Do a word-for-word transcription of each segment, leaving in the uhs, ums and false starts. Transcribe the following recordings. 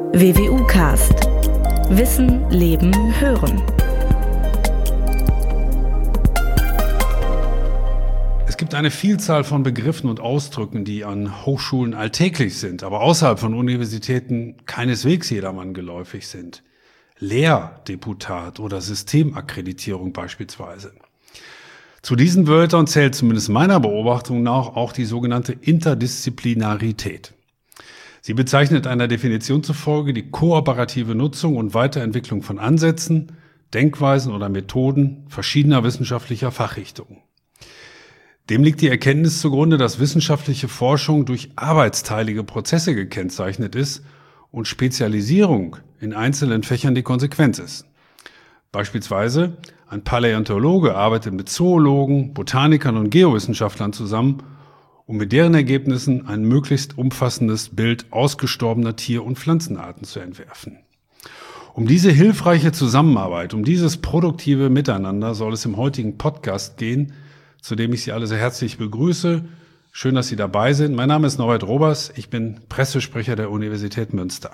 W W U-Cast. Wissen, Leben, Hören. Es gibt eine Vielzahl von Begriffen und Ausdrücken, die an Hochschulen alltäglich sind, aber außerhalb von Universitäten keineswegs jedermann geläufig sind. Lehrdeputat oder Systemakkreditierung beispielsweise. Zu diesen Wörtern zählt zumindest meiner Beobachtung nach auch die sogenannte Interdisziplinarität. Sie bezeichnet einer Definition zufolge die kooperative Nutzung und Weiterentwicklung von Ansätzen, Denkweisen oder Methoden verschiedener wissenschaftlicher Fachrichtungen. Dem liegt die Erkenntnis zugrunde, dass wissenschaftliche Forschung durch arbeitsteilige Prozesse gekennzeichnet ist und Spezialisierung in einzelnen Fächern die Konsequenz ist. Beispielsweise ein Paläontologe arbeitet mit Zoologen, Botanikern und Geowissenschaftlern zusammen, um mit deren Ergebnissen ein möglichst umfassendes Bild ausgestorbener Tier- und Pflanzenarten zu entwerfen. Um diese hilfreiche Zusammenarbeit, um dieses produktive Miteinander soll es im heutigen Podcast gehen, zu dem ich Sie alle sehr herzlich begrüße. Schön, dass Sie dabei sind. Mein Name ist Norbert Robers, ich bin Pressesprecher der Universität Münster.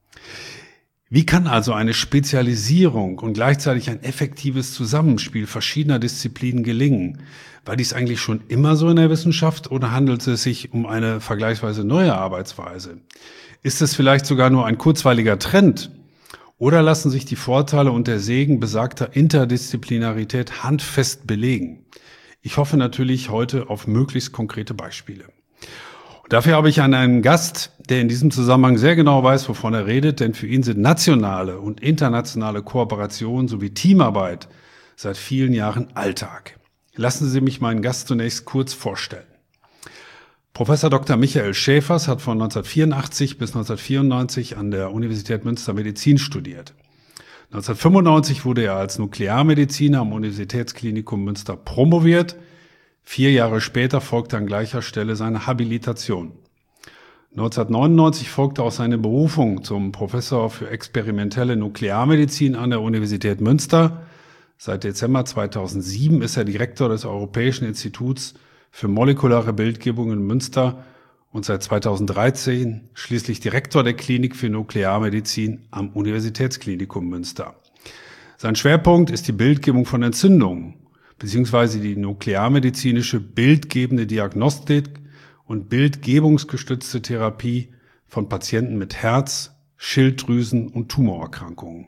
Wie kann also eine Spezialisierung und gleichzeitig ein effektives Zusammenspiel verschiedener Disziplinen gelingen? War dies eigentlich schon immer so in der Wissenschaft oder handelt es sich um eine vergleichsweise neue Arbeitsweise? Ist es vielleicht sogar nur ein kurzweiliger Trend? Oder lassen sich die Vorteile und der Segen besagter Interdisziplinarität handfest belegen? Ich hoffe natürlich heute auf möglichst konkrete Beispiele. Und dafür habe ich einen Gast, der in diesem Zusammenhang sehr genau weiß, wovon er redet, denn für ihn sind nationale und internationale Kooperation sowie Teamarbeit seit vielen Jahren Alltag. Lassen Sie mich meinen Gast zunächst kurz vorstellen. Professor Doktor Michael Schäfers hat von neunzehnhundertvierundachtzig bis neunzehnhundertvierundneunzig an der Universität Münster Medizin studiert. neunzehnhundertfünfundneunzig wurde er als Nuklearmediziner am Universitätsklinikum Münster promoviert. Vier Jahre später folgte an gleicher Stelle seine Habilitation. neunzehnhundertneunundneunzig folgte auch seine Berufung zum Professor für experimentelle Nuklearmedizin an der Universität Münster. Seit Dezember zweitausendsieben ist er Direktor des Europäischen Instituts für molekulare Bildgebung in Münster und seit zweitausenddreizehn schließlich Direktor der Klinik für Nuklearmedizin am Universitätsklinikum Münster. Sein Schwerpunkt ist die Bildgebung von Entzündungen, beziehungsweise die nuklearmedizinische bildgebende Diagnostik und bildgebungsgestützte Therapie von Patienten mit Herz-, Schilddrüsen- und Tumorerkrankungen.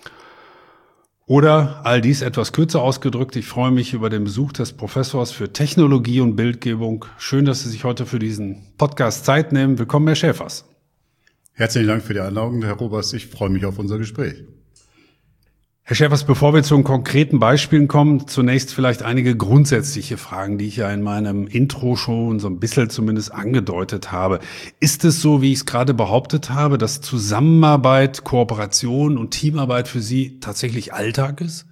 Oder all dies etwas kürzer ausgedrückt, ich freue mich über den Besuch des Professors für Technologie und Bildgebung. Schön, dass Sie sich heute für diesen Podcast Zeit nehmen. Willkommen, Herr Schäfers. Herzlichen Dank für die Einladung, Herr Robers. Ich freue mich auf unser Gespräch. Herr Schäfers, bevor wir zu konkreten Beispielen kommen, zunächst vielleicht einige grundsätzliche Fragen, die ich ja in meinem Intro schon so ein bisschen zumindest angedeutet habe. Ist es so, wie ich es gerade behauptet habe, dass Zusammenarbeit, Kooperation und Teamarbeit für Sie tatsächlich Alltag ist?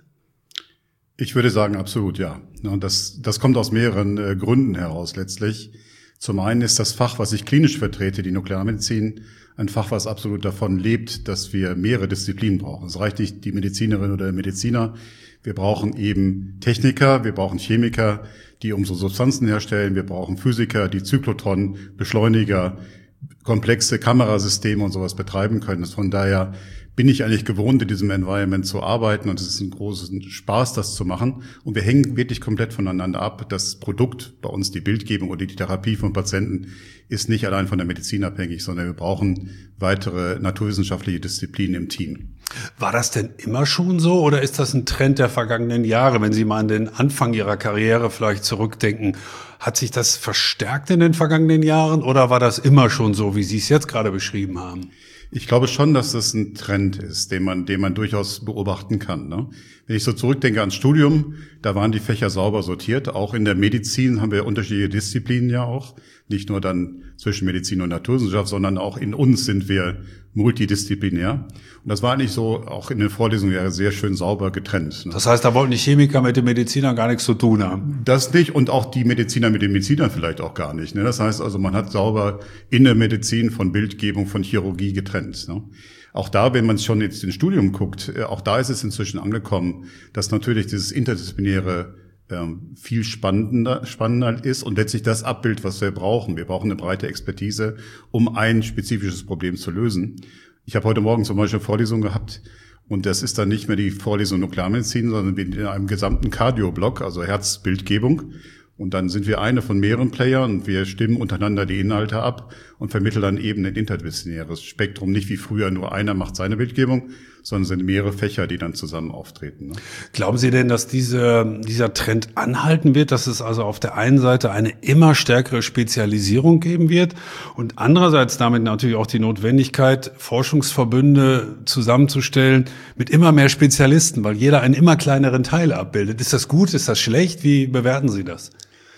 Ich würde sagen, absolut, ja. Und das, das kommt aus mehreren äh, Gründen heraus letztlich. Zum einen ist das Fach, was ich klinisch vertrete, die Nuklearmedizin, ein Fach, was absolut davon lebt, dass wir mehrere Disziplinen brauchen. Es reicht nicht die Medizinerin oder der Mediziner. Wir brauchen eben Techniker, wir brauchen Chemiker, die unsere Substanzen herstellen. Wir brauchen Physiker, die Zyklotron, Beschleuniger, komplexe Kamerasysteme und sowas betreiben können. Von daher bin ich eigentlich gewohnt, in diesem Environment zu arbeiten und es ist ein großer Spaß, das zu machen. Und wir hängen wirklich komplett voneinander ab. Das Produkt, bei uns die Bildgebung oder die Therapie von Patienten, ist nicht allein von der Medizin abhängig, sondern wir brauchen weitere naturwissenschaftliche Disziplinen im Team. War das denn immer schon so oder ist das ein Trend der vergangenen Jahre? Wenn Sie mal an den Anfang Ihrer Karriere vielleicht zurückdenken, hat sich das verstärkt in den vergangenen Jahren oder war das immer schon so, wie Sie es jetzt gerade beschrieben haben? Ich glaube schon, dass das ein Trend ist, den man, den man durchaus beobachten kann, ne? Wenn ich so zurückdenke ans Studium, da waren die Fächer sauber sortiert. Auch in der Medizin haben wir unterschiedliche Disziplinen ja auch. Nicht nur dann zwischen Medizin und Naturwissenschaft, sondern auch in uns sind wir multidisziplinär. Und das war eigentlich so auch in den Vorlesungen ja sehr schön sauber getrennt, ne? Das heißt, da wollten die Chemiker mit den Medizinern gar nichts zu tun haben? Das nicht und auch die Mediziner mit den Medizinern vielleicht auch gar nicht, ne? Das heißt also, man hat sauber in der Medizin von Bildgebung, von Chirurgie getrennt, ne? Auch da, wenn man schon jetzt ins Studium guckt, auch da ist es inzwischen angekommen, dass natürlich dieses Interdisziplinäre ähm, viel spannender, spannender ist und letztlich das abbildet, was wir brauchen. Wir brauchen eine breite Expertise, um ein spezifisches Problem zu lösen. Ich habe heute Morgen zum Beispiel eine Vorlesung gehabt und das ist dann nicht mehr die Vorlesung Nuklearmedizin, sondern in einem gesamten Cardio-Block, also Herzbildgebung. Und dann sind wir eine von mehreren Playern und wir stimmen untereinander die Inhalte ab und vermitteln dann eben ein interdisziplinäres Spektrum. Nicht wie früher nur einer macht seine Bildgebung, sondern es sind mehrere Fächer, die dann zusammen auftreten. Ne? Glauben Sie denn, dass diese, dieser Trend anhalten wird, dass es also auf der einen Seite eine immer stärkere Spezialisierung geben wird und andererseits damit natürlich auch die Notwendigkeit, Forschungsverbünde zusammenzustellen mit immer mehr Spezialisten, weil jeder einen immer kleineren Teil abbildet? Ist das gut? Ist das schlecht? Wie bewerten Sie das?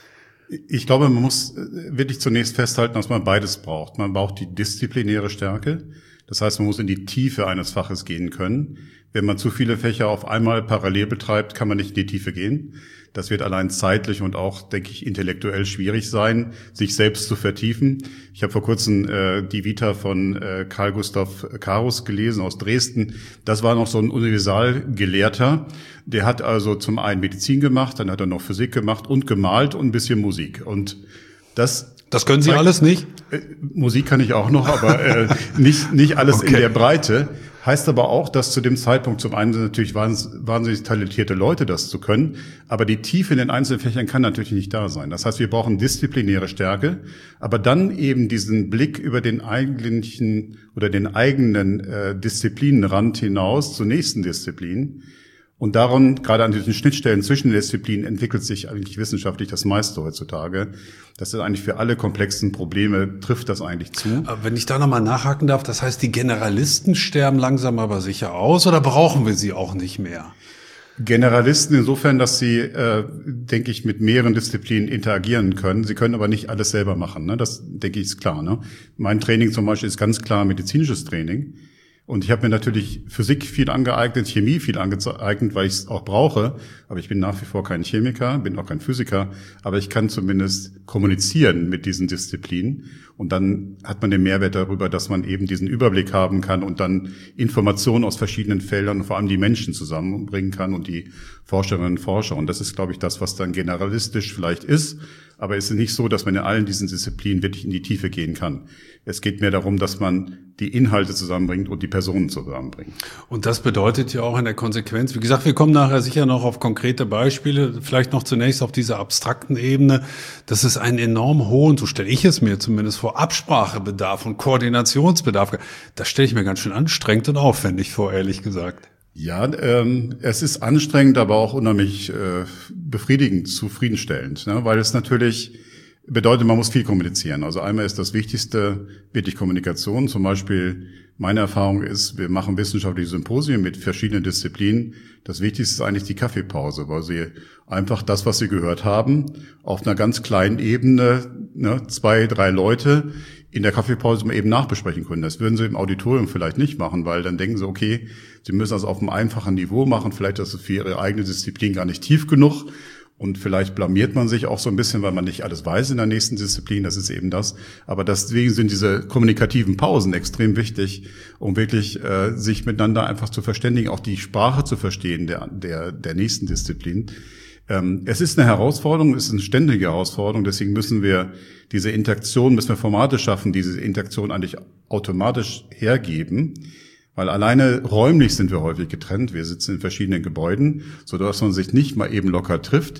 Ich glaube, man muss wirklich zunächst festhalten, dass man beides braucht. Man braucht die disziplinäre Stärke. Das heißt, man muss in die Tiefe eines Faches gehen können. Wenn man zu viele Fächer auf einmal parallel betreibt, kann man nicht in die Tiefe gehen. Das wird allein zeitlich und auch, denke ich, intellektuell schwierig sein, sich selbst zu vertiefen. Ich habe vor kurzem äh, die Vita von äh, Carl Gustav Carus gelesen aus Dresden. Das war noch so ein Universalgelehrter. Der hat also zum einen Medizin gemacht, dann hat er noch Physik gemacht und gemalt und ein bisschen Musik. Und das Das können Sie alles nicht? Äh, Musik kann ich auch noch, aber äh, nicht nicht alles okay. In der Breite. Heißt aber auch, dass zu dem Zeitpunkt zum einen sind natürlich wahnsinnig talentierte Leute, das zu können, aber die Tiefe in den einzelnen Fächern kann natürlich nicht da sein. Das heißt, wir brauchen disziplinäre Stärke, aber dann eben diesen Blick über den eigentlichen oder den eigenen äh, Disziplinenrand hinaus zur nächsten Disziplin. Und daran, gerade an diesen Schnittstellen zwischen den Disziplinen, entwickelt sich eigentlich wissenschaftlich das meiste heutzutage. Das ist eigentlich für alle komplexen Probleme, trifft das eigentlich zu. Aber wenn ich da nochmal nachhaken darf, das heißt, die Generalisten sterben langsam aber sicher aus oder brauchen wir sie auch nicht mehr? Generalisten insofern, dass sie, äh, denke ich, mit mehreren Disziplinen interagieren können. Sie können aber nicht alles selber machen. Ne? Das, denke ich, ist klar. Ne? Mein Training zum Beispiel ist ganz klar medizinisches Training. Und ich habe mir natürlich Physik viel angeeignet, Chemie viel angeeignet, weil ich es auch brauche. Aber ich bin nach wie vor kein Chemiker, bin auch kein Physiker. Aber ich kann zumindest kommunizieren mit diesen Disziplinen. Und dann hat man den Mehrwert darüber, dass man eben diesen Überblick haben kann und dann Informationen aus verschiedenen Feldern und vor allem die Menschen zusammenbringen kann und die Forscherinnen und Forscher. Und das ist, glaube ich, das, was dann generalistisch vielleicht ist. Aber es ist nicht so, dass man in allen diesen Disziplinen wirklich in die Tiefe gehen kann. Es geht mehr darum, dass man die Inhalte zusammenbringt und die Personen zusammenbringt. Und das bedeutet ja auch in der Konsequenz, wie gesagt, wir kommen nachher sicher noch auf konkrete Beispiele, vielleicht noch zunächst auf dieser abstrakten Ebene, dass es einen enorm hohen, so stelle ich es mir zumindest vor, Absprachebedarf und Koordinationsbedarf. Das stelle ich mir ganz schön anstrengend und aufwendig vor, ehrlich gesagt. Ja, ähm, es ist anstrengend, aber auch unheimlich äh, befriedigend, zufriedenstellend, ne? Weil es natürlich bedeutet, man muss viel kommunizieren. Also einmal ist das Wichtigste wirklich Kommunikation. Zum Beispiel meine Erfahrung ist, wir machen wissenschaftliche Symposien mit verschiedenen Disziplinen. Das Wichtigste ist eigentlich die Kaffeepause, weil Sie einfach das, was Sie gehört haben, auf einer ganz kleinen Ebene, ne, zwei, drei Leute in der Kaffeepause mal eben nachbesprechen können. Das würden Sie im Auditorium vielleicht nicht machen, weil dann denken Sie, okay, Sie müssen das auf einem einfachen Niveau machen. Vielleicht ist es für Ihre eigene Disziplin gar nicht tief genug. Und vielleicht blamiert man sich auch so ein bisschen, weil man nicht alles weiß in der nächsten Disziplin. Das ist eben das. Aber deswegen sind diese kommunikativen Pausen extrem wichtig, um wirklich äh, sich miteinander einfach zu verständigen, auch die Sprache zu verstehen der der der nächsten Disziplin. Ähm, es ist eine Herausforderung, es ist eine ständige Herausforderung. Deswegen müssen wir diese Interaktion, müssen wir Formate schaffen, die diese Interaktion eigentlich automatisch hergeben. Weil alleine räumlich sind wir häufig getrennt. Wir sitzen in verschiedenen Gebäuden, sodass man sich nicht mal eben locker trifft.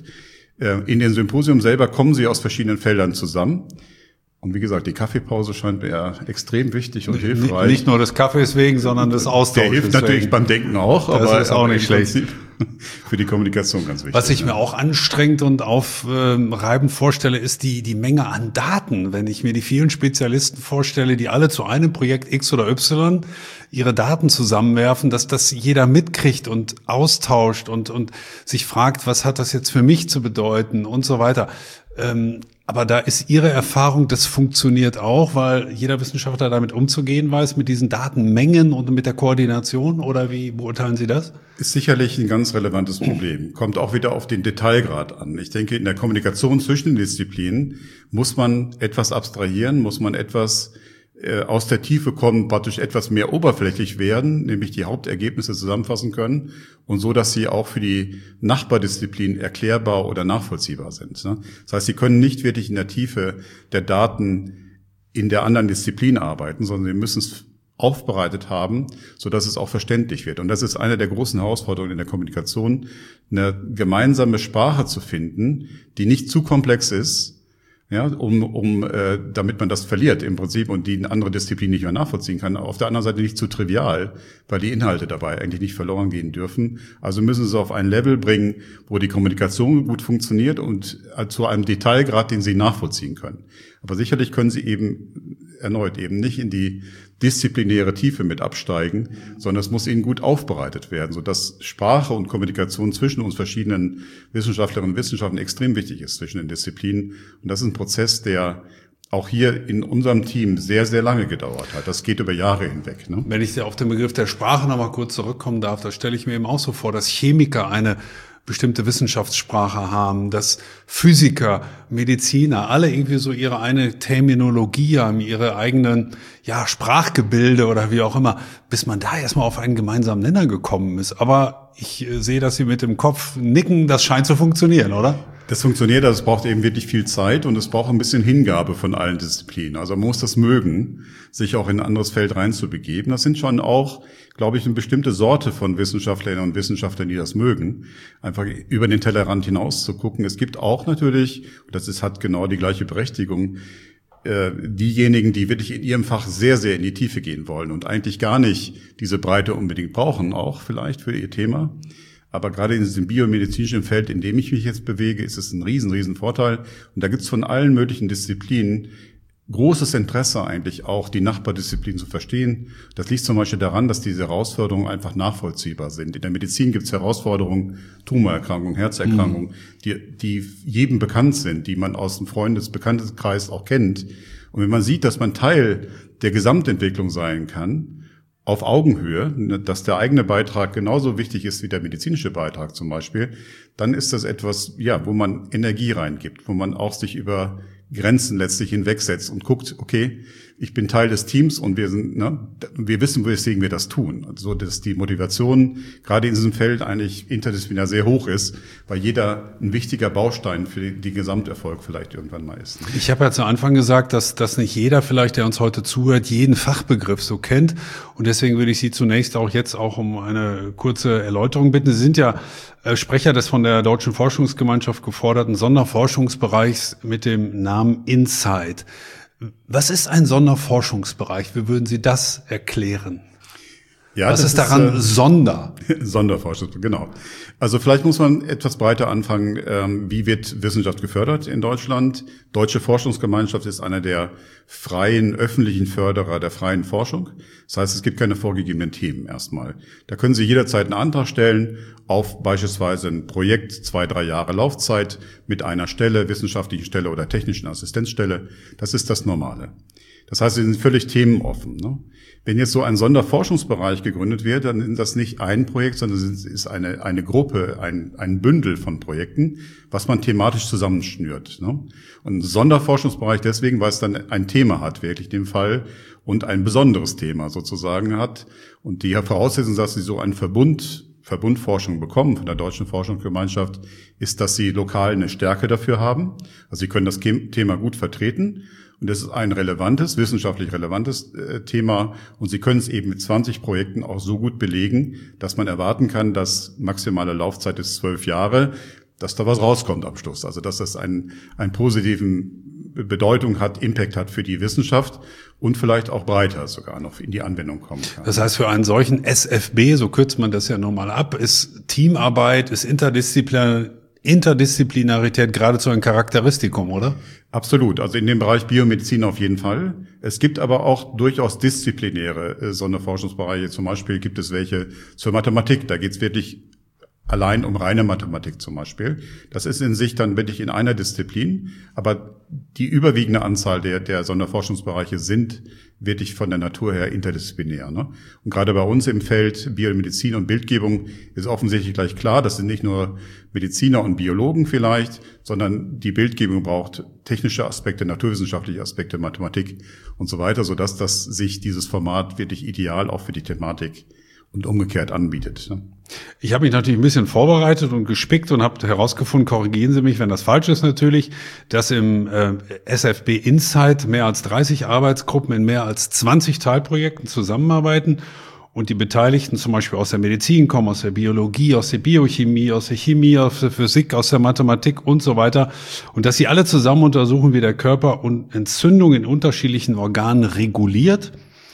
In den Symposium selber kommen sie aus verschiedenen Feldern zusammen. Und wie gesagt, die Kaffeepause scheint mir ja extrem wichtig und hilfreich. Nicht nur des Kaffees wegen, sondern des Austauschs. Der hilft natürlich wegen. Beim Denken auch, das aber ist auch nicht schlecht. Für die Kommunikation ganz wichtig. Was ich mir auch anstrengend und aufreibend vorstelle, ist die die Menge an Daten. Wenn ich mir die vielen Spezialisten vorstelle, die alle zu einem Projekt X oder Y ihre Daten zusammenwerfen, dass das jeder mitkriegt und austauscht und und sich fragt, was hat das jetzt für mich zu bedeuten und so weiter. Ähm, aber da ist Ihre Erfahrung, das funktioniert auch, weil jeder Wissenschaftler damit umzugehen weiß, mit diesen Datenmengen und mit der Koordination, oder wie beurteilen Sie das? Ist sicherlich ein ganz relevantes Problem. Kommt auch wieder auf den Detailgrad an. Ich denke, in der Kommunikation zwischen den Disziplinen muss man etwas abstrahieren, muss man etwas äh, aus der Tiefe kommen, praktisch etwas mehr oberflächlich werden, nämlich die Hauptergebnisse zusammenfassen können und so, dass sie auch für die Nachbardisziplinen erklärbar oder nachvollziehbar sind. Ne? Das heißt, sie können nicht wirklich in der Tiefe der Daten in der anderen Disziplin arbeiten, sondern sie müssen es aufbereitet haben, so dass es auch verständlich wird. Und das ist eine der großen Herausforderungen in der Kommunikation, eine gemeinsame Sprache zu finden, die nicht zu komplex ist, ja, um, um, äh, damit man das verliert im Prinzip und die eine andere Disziplin nicht mehr nachvollziehen kann. Auf der anderen Seite nicht zu trivial, weil die Inhalte dabei eigentlich nicht verloren gehen dürfen. Also müssen sie es auf ein Level bringen, wo die Kommunikation gut funktioniert und äh, zu einem Detailgrad, den sie nachvollziehen können. Aber sicherlich können sie eben erneut eben nicht in die disziplinäre Tiefe mit absteigen, sondern es muss ihnen gut aufbereitet werden, sodass Sprache und Kommunikation zwischen uns verschiedenen Wissenschaftlerinnen und Wissenschaftlern extrem wichtig ist, zwischen den Disziplinen. Und das ist ein Prozess, der auch hier in unserem Team sehr, sehr lange gedauert hat. Das geht über Jahre hinweg. Ne? Wenn ich auf den Begriff der Sprache noch mal kurz zurückkommen darf, da stelle ich mir eben auch so vor, dass Chemiker eine bestimmte Wissenschaftssprache haben, dass Physiker, Mediziner alle irgendwie so ihre eine Terminologie haben, ihre eigenen ja Sprachgebilde oder wie auch immer, bis man da erstmal auf einen gemeinsamen Nenner gekommen ist. Aber ich äh, sehe, dass Sie mit dem Kopf nicken, das scheint zu funktionieren, oder? Das funktioniert, also es braucht eben wirklich viel Zeit und es braucht ein bisschen Hingabe von allen Disziplinen. Also man muss das mögen, sich auch in ein anderes Feld reinzubegeben. Das sind schon auch, glaube ich, eine bestimmte Sorte von Wissenschaftlerinnen und Wissenschaftlern, die das mögen, einfach über den Tellerrand hinaus zu gucken. Es gibt auch natürlich, und das ist, hat genau die gleiche Berechtigung, äh, diejenigen, die wirklich in ihrem Fach sehr, sehr in die Tiefe gehen wollen und eigentlich gar nicht diese Breite unbedingt brauchen, auch vielleicht für ihr Thema. Aber gerade in diesem biomedizinischen Feld, in dem ich mich jetzt bewege, ist es ein riesen, riesen Vorteil. Und da gibt es von allen möglichen Disziplinen großes Interesse eigentlich auch, die Nachbardisziplinen zu verstehen. Das liegt zum Beispiel daran, dass diese Herausforderungen einfach nachvollziehbar sind. In der Medizin gibt es Herausforderungen, Tumorerkrankungen, Herzerkrankungen, mhm. die, die jedem bekannt sind, die man aus dem Freundes-Bekanntenkreis auch kennt. Und wenn man sieht, dass man Teil der Gesamtentwicklung sein kann, auf Augenhöhe, dass der eigene Beitrag genauso wichtig ist wie der medizinische Beitrag zum Beispiel, dann ist das etwas, ja, wo man Energie reingibt, wo man auch sich über Grenzen letztlich hinwegsetzt und guckt, okay, ich bin Teil des Teams und wir sind, ne, wir wissen, weswegen wir das tun. Also, dass die Motivation gerade in diesem Feld eigentlich interdisziplinär sehr hoch ist, weil jeder ein wichtiger Baustein für den, den Gesamterfolg vielleicht irgendwann mal ist. Ich habe ja zu Anfang gesagt, dass, dass nicht jeder vielleicht, der uns heute zuhört, jeden Fachbegriff so kennt. Und deswegen würde ich Sie zunächst auch jetzt auch um eine kurze Erläuterung bitten. Sie sind ja Sprecher des von der Deutschen Forschungsgemeinschaft geforderten Sonderforschungsbereichs mit dem Namen InSight. Was ist ein Sonderforschungsbereich? Wie würden Sie das erklären? Ja, Was ist daran ist, äh, Sonder? Sonderforschung, genau. Also vielleicht muss man etwas breiter anfangen. Ähm, wie wird Wissenschaft gefördert in Deutschland? Deutsche Forschungsgemeinschaft ist einer der freien, öffentlichen Förderer der freien Forschung. Das heißt, es gibt keine vorgegebenen Themen erstmal. Da können Sie jederzeit einen Antrag stellen auf beispielsweise ein Projekt, zwei, drei Jahre Laufzeit mit einer Stelle, wissenschaftlichen Stelle oder technischen Assistenzstelle. Das ist das Normale. Das heißt, sie sind völlig themenoffen. Ne? Wenn jetzt so ein Sonderforschungsbereich gegründet wird, dann ist das nicht ein Projekt, sondern es ist eine, eine Gruppe, ein, ein Bündel von Projekten, was man thematisch zusammenschnürt. Ne? Und ein Sonderforschungsbereich deswegen, weil es dann ein Thema hat, wirklich in dem Fall, und ein besonderes Thema sozusagen hat. Und die Voraussetzung, dass sie so einen Verbund Verbundforschung bekommen von der Deutschen Forschungsgemeinschaft, ist, dass sie lokal eine Stärke dafür haben. Also sie können das Thema gut vertreten und es ist ein relevantes, wissenschaftlich relevantes äh, Thema und sie können es eben mit zwanzig Projekten auch so gut belegen, dass man erwarten kann, dass maximale Laufzeit ist zwölf Jahre, dass da was rauskommt am Schluss. Also dass das einen, einen positiven Bedeutung hat, Impact hat für die Wissenschaft und vielleicht auch breiter sogar noch in die Anwendung kommen kann. Das heißt, für einen solchen S F B, so kürzt man das ja normal ab, ist Teamarbeit, ist Interdisziplin- Interdisziplinarität geradezu ein Charakteristikum, oder? Absolut. Also in dem Bereich Biomedizin auf jeden Fall. Es gibt aber auch durchaus disziplinäre äh, Sonderforschungsbereiche. Zum Beispiel gibt es welche zur Mathematik. Da geht es wirklich allein um reine Mathematik zum Beispiel. Das ist in sich dann wirklich in einer Disziplin, aber die überwiegende Anzahl der, der Sonderforschungsbereiche sind wirklich von der Natur her interdisziplinär. Ne? Und gerade bei uns im Feld Biomedizin und Bildgebung ist offensichtlich gleich klar, das sind nicht nur Mediziner und Biologen vielleicht, sondern die Bildgebung braucht technische Aspekte, naturwissenschaftliche Aspekte, Mathematik und so weiter, sodass das sich dieses Format wirklich ideal auch für die Thematik und umgekehrt anbietet. Ich habe mich natürlich ein bisschen vorbereitet und gespickt und habe herausgefunden, korrigieren Sie mich, wenn das falsch ist natürlich, dass im äh, S F B Insight mehr als dreißig Arbeitsgruppen in mehr als zwanzig Teilprojekten zusammenarbeiten und die Beteiligten zum Beispiel aus der Medizin kommen, aus der Biologie, aus der Biochemie, aus der Chemie, aus der Physik, aus der Mathematik und so weiter. Und dass sie alle zusammen untersuchen, wie der Körper und Entzündungen in unterschiedlichen Organen reguliert.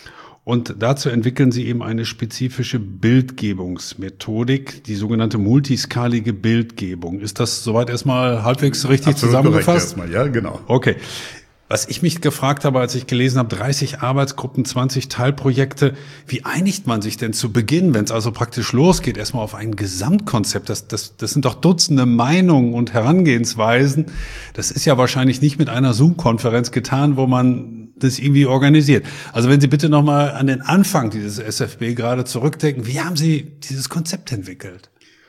Und dazu entwickeln sie eben eine spezifische Bildgebungsmethodik, die sogenannte multiskalige Bildgebung. Ist das soweit erstmal halbwegs richtig Absolut zusammengefasst? Erstmal, ja, genau. Okay. Was ich mich gefragt habe, als ich gelesen habe, dreißig Arbeitsgruppen, zwanzig Teilprojekte, wie einigt man sich denn zu Beginn, wenn es also praktisch losgeht, erstmal auf ein Gesamtkonzept? Das, das, das sind doch Dutzende Meinungen und Herangehensweisen. Das ist ja wahrscheinlich nicht mit einer Zoom-Konferenz getan, wo man das irgendwie organisiert. Also wenn Sie bitte nochmal an den Anfang dieses S F B gerade zurückdenken, wie haben Sie dieses Konzept entwickelt?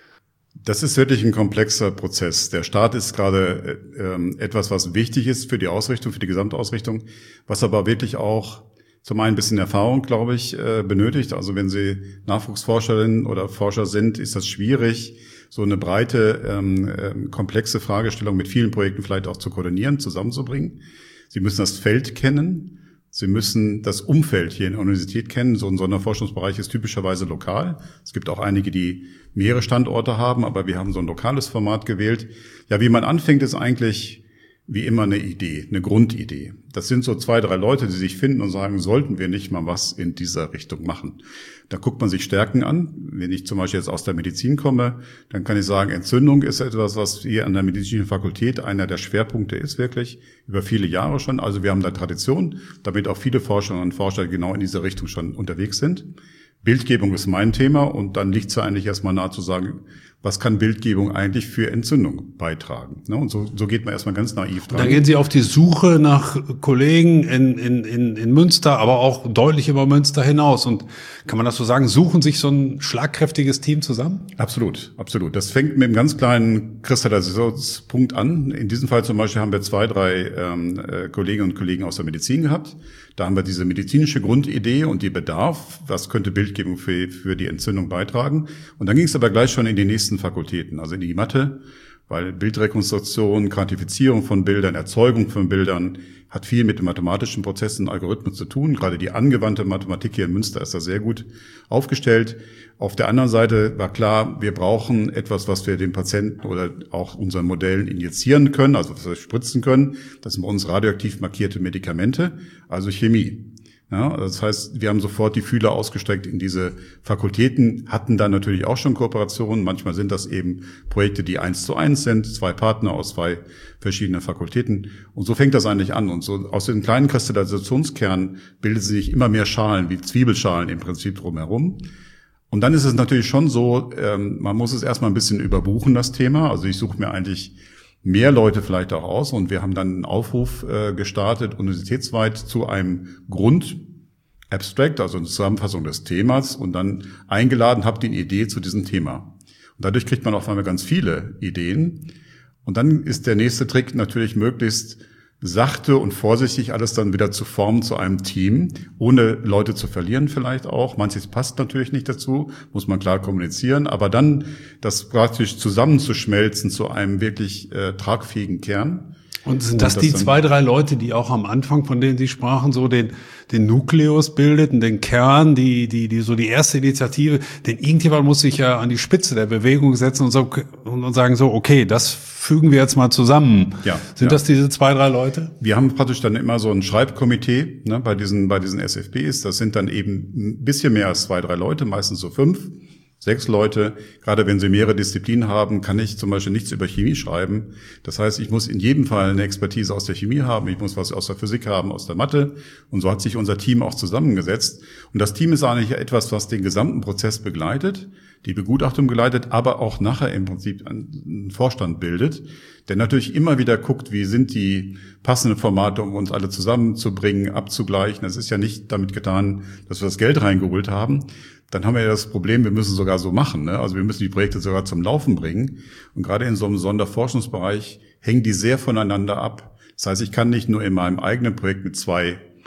Das ist wirklich ein komplexer Prozess. Der Start ist gerade ähm, etwas, was wichtig ist für die Ausrichtung, für die Gesamtausrichtung, was aber wirklich auch zum einen ein bisschen Erfahrung, glaube ich, äh, benötigt. Also wenn Sie Nachwuchsforscherinnen oder Forscher sind, ist das schwierig, so eine breite, ähm, äh, komplexe Fragestellung mit vielen Projekten vielleicht auch zu koordinieren, zusammenzubringen. Sie müssen das Feld kennen. Sie müssen das Umfeld hier in der Universität kennen. So ein Sonderforschungsbereich ist typischerweise lokal. Es gibt auch einige, die mehrere Standorte haben, aber wir haben so ein lokales Format gewählt. Ja, wie man anfängt, ist eigentlich wie immer eine Idee, eine Grundidee. Das sind so zwei, drei Leute, die sich finden und sagen, sollten wir nicht mal was in dieser Richtung machen? Da guckt man sich Stärken an. Wenn ich zum Beispiel jetzt aus der Medizin komme, dann kann ich sagen, Entzündung ist etwas, was hier an der medizinischen Fakultät einer der Schwerpunkte ist, wirklich, über viele Jahre schon. Also wir haben da Tradition, damit auch viele Forscherinnen und Forscher genau in diese Richtung schon unterwegs sind. Bildgebung ist mein Thema und dann liegt es ja eigentlich erstmal nahe zu sagen, was kann Bildgebung eigentlich für Entzündung beitragen? Und so, so geht man erstmal ganz naiv dran. Dann gehen Sie auf die Suche nach Kollegen in, in, in, in Münster, aber auch deutlich über Münster hinaus. Und kann man das so sagen, suchen sich so ein schlagkräftiges Team zusammen? Absolut, absolut. Das fängt mit einem ganz kleinen Kristallisationspunkt an. In diesem Fall zum Beispiel haben wir zwei, drei ähm, äh, Kolleginnen und Kollegen aus der Medizin gehabt. Da haben wir diese medizinische Grundidee und die Bedarf, was könnte Bildgebung für, für die Entzündung beitragen. Und dann ging es aber gleich schon in die nächsten Fakultäten, also in die Mathe, weil Bildrekonstruktion, Quantifizierung von Bildern, Erzeugung von Bildern hat viel mit den mathematischen Prozessen, Algorithmen zu tun. Gerade die angewandte Mathematik hier in Münster ist da sehr gut aufgestellt. Auf der anderen Seite war klar, wir brauchen etwas, was wir den Patienten oder auch unseren Modellen injizieren können, also was wir spritzen können. Das sind bei uns radioaktiv markierte Medikamente, also Chemie. Ja, das heißt, wir haben sofort die Fühler ausgestreckt in diese Fakultäten, hatten dann natürlich auch schon Kooperationen. Manchmal sind das eben Projekte, die eins zu eins sind, zwei Partner aus zwei verschiedenen Fakultäten. Und so fängt das eigentlich an. Und so aus den kleinen Kristallisationskernen bilden sich immer mehr Schalen, wie Zwiebelschalen im Prinzip drumherum. Und dann ist es natürlich schon so, ähm, man muss es erstmal ein bisschen überbuchen, das Thema. Also ich suche mir eigentlich mehr Leute vielleicht auch aus und wir haben dann einen Aufruf äh, gestartet, universitätsweit zu einem Grund-Abstract, also eine Zusammenfassung des Themas und dann eingeladen, habt ihr eine Idee zu diesem Thema. Und dadurch kriegt man auf einmal ganz viele Ideen. Und dann ist der nächste Trick natürlich möglichst sachte und vorsichtig alles dann wieder zu formen zu einem Team, ohne Leute zu verlieren vielleicht auch. Manches passt natürlich nicht dazu, muss man klar kommunizieren, aber dann das praktisch zusammenzuschmelzen zu einem wirklich äh, tragfähigen Kern. Und sind das, und das die zwei, drei Leute, die auch am Anfang, von denen Sie sprachen, so den den Nukleus bildeten, den Kern, die die die so die erste Initiative? Denn irgendjemand muss sich ja an die Spitze der Bewegung setzen und so und, und sagen so, okay, das fügen wir jetzt mal zusammen. Ja, sind ja. das diese zwei, drei Leute? Wir haben praktisch dann immer so ein Schreibkomitee, ne, bei diesen bei diesen S F Bs. Das sind dann eben ein bisschen mehr als zwei, drei Leute, meistens so fünf. Sechs Leute, gerade wenn sie mehrere Disziplinen haben, kann ich zum Beispiel nichts über Chemie schreiben. Das heißt, ich muss in jedem Fall eine Expertise aus der Chemie haben, ich muss was aus der Physik haben, aus der Mathe. Und so hat sich unser Team auch zusammengesetzt. Und das Team ist eigentlich etwas, was den gesamten Prozess begleitet, die Begutachtung geleitet, aber auch nachher im Prinzip einen Vorstand bildet, der natürlich immer wieder guckt, wie sind die passenden Formate, um uns alle zusammenzubringen, abzugleichen. Das ist ja nicht damit getan, dass wir das Geld reingeholt haben. Dann haben wir ja das Problem, wir müssen sogar so machen, ne? Also wir müssen die Projekte sogar zum Laufen bringen. Und gerade in so einem Sonderforschungsbereich hängen die sehr voneinander ab. Das heißt, ich kann nicht nur in meinem eigenen Projekt mit zwei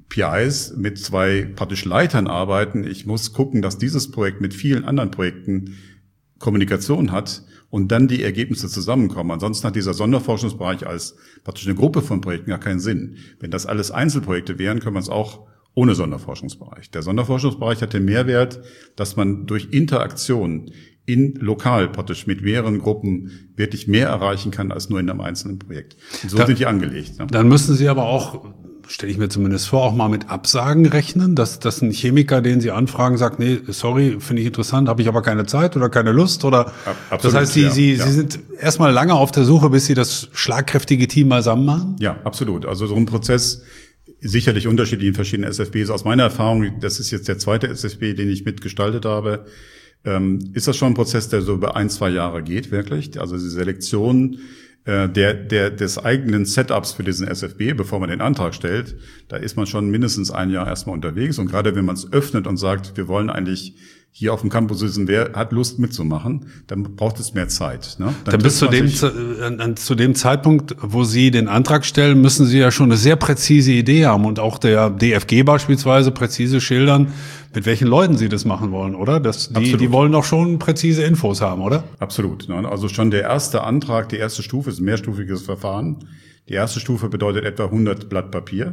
P Is mit zwei praktisch Leitern arbeiten. Ich muss gucken, dass dieses Projekt mit vielen anderen Projekten Kommunikation hat und dann die Ergebnisse zusammenkommen. Ansonsten hat dieser Sonderforschungsbereich als praktisch eine Gruppe von Projekten gar keinen Sinn. Wenn das alles Einzelprojekte wären, können wir es auch ohne Sonderforschungsbereich. Der Sonderforschungsbereich hat den Mehrwert, dass man durch Interaktion in lokal praktisch mit mehreren Gruppen wirklich mehr erreichen kann als nur in einem einzelnen Projekt. Und so da, sind die angelegt. Ne? Dann müssen Sie aber auch, stelle ich mir zumindest vor, auch mal mit Absagen rechnen, dass, dass ein Chemiker, den Sie anfragen, sagt, nee, sorry, finde ich interessant, habe ich aber keine Zeit oder keine Lust oder Absolut, das heißt, Sie, ja, Sie, ja. Sie sind erstmal lange auf der Suche, bis Sie das schlagkräftige Team mal zusammen machen? Ja, absolut. Also so ein Prozess sicherlich unterschiedlich in verschiedenen S F Bs. Aus meiner Erfahrung, das ist jetzt der zweite S F B, den ich mitgestaltet habe, ähm, ist das schon ein Prozess, der so über ein, zwei Jahre geht, wirklich. Also die Selektion äh, der, der, des eigenen Setups für diesen S F B, bevor man den Antrag stellt, da ist man schon mindestens ein Jahr erstmal unterwegs. Und gerade wenn man es öffnet und sagt, wir wollen eigentlich hier auf dem Campus wissen, wer hat Lust mitzumachen, dann braucht es mehr Zeit. Ne? Dann, dann bis zu dem, zu, äh, zu dem Zeitpunkt, wo Sie den Antrag stellen, müssen Sie ja schon eine sehr präzise Idee haben und auch der D F G beispielsweise präzise schildern, mit welchen Leuten Sie das machen wollen, oder? Das, die, die wollen doch schon präzise Infos haben, oder? Absolut. Ne? Also schon der erste Antrag, die erste Stufe ist ein mehrstufiges Verfahren. Die erste Stufe bedeutet etwa hundert Blatt Papier.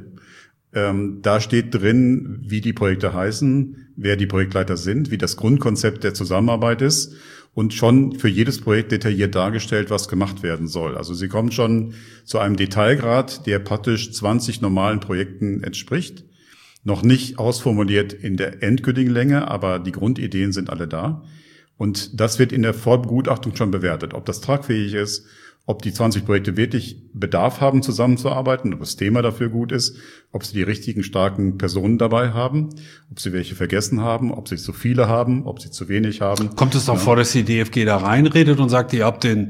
Ähm, da steht drin, wie die Projekte heißen, wer die Projektleiter sind, wie das Grundkonzept der Zusammenarbeit ist und schon für jedes Projekt detailliert dargestellt, was gemacht werden soll. Also Sie kommen schon zu einem Detailgrad, der praktisch zwanzig normalen Projekten entspricht. Noch nicht ausformuliert in der endgültigen Länge, aber die Grundideen sind alle da. Und das wird in der Vorbegutachtung schon bewertet, ob das tragfähig ist, ob die zwanzig Projekte wirklich Bedarf haben, zusammenzuarbeiten, ob das Thema dafür gut ist, ob sie die richtigen, starken Personen dabei haben, ob sie welche vergessen haben, ob sie zu viele haben, ob sie zu wenig haben. Kommt es doch ja. vor, dass die D F G da reinredet und sagt, ihr habt den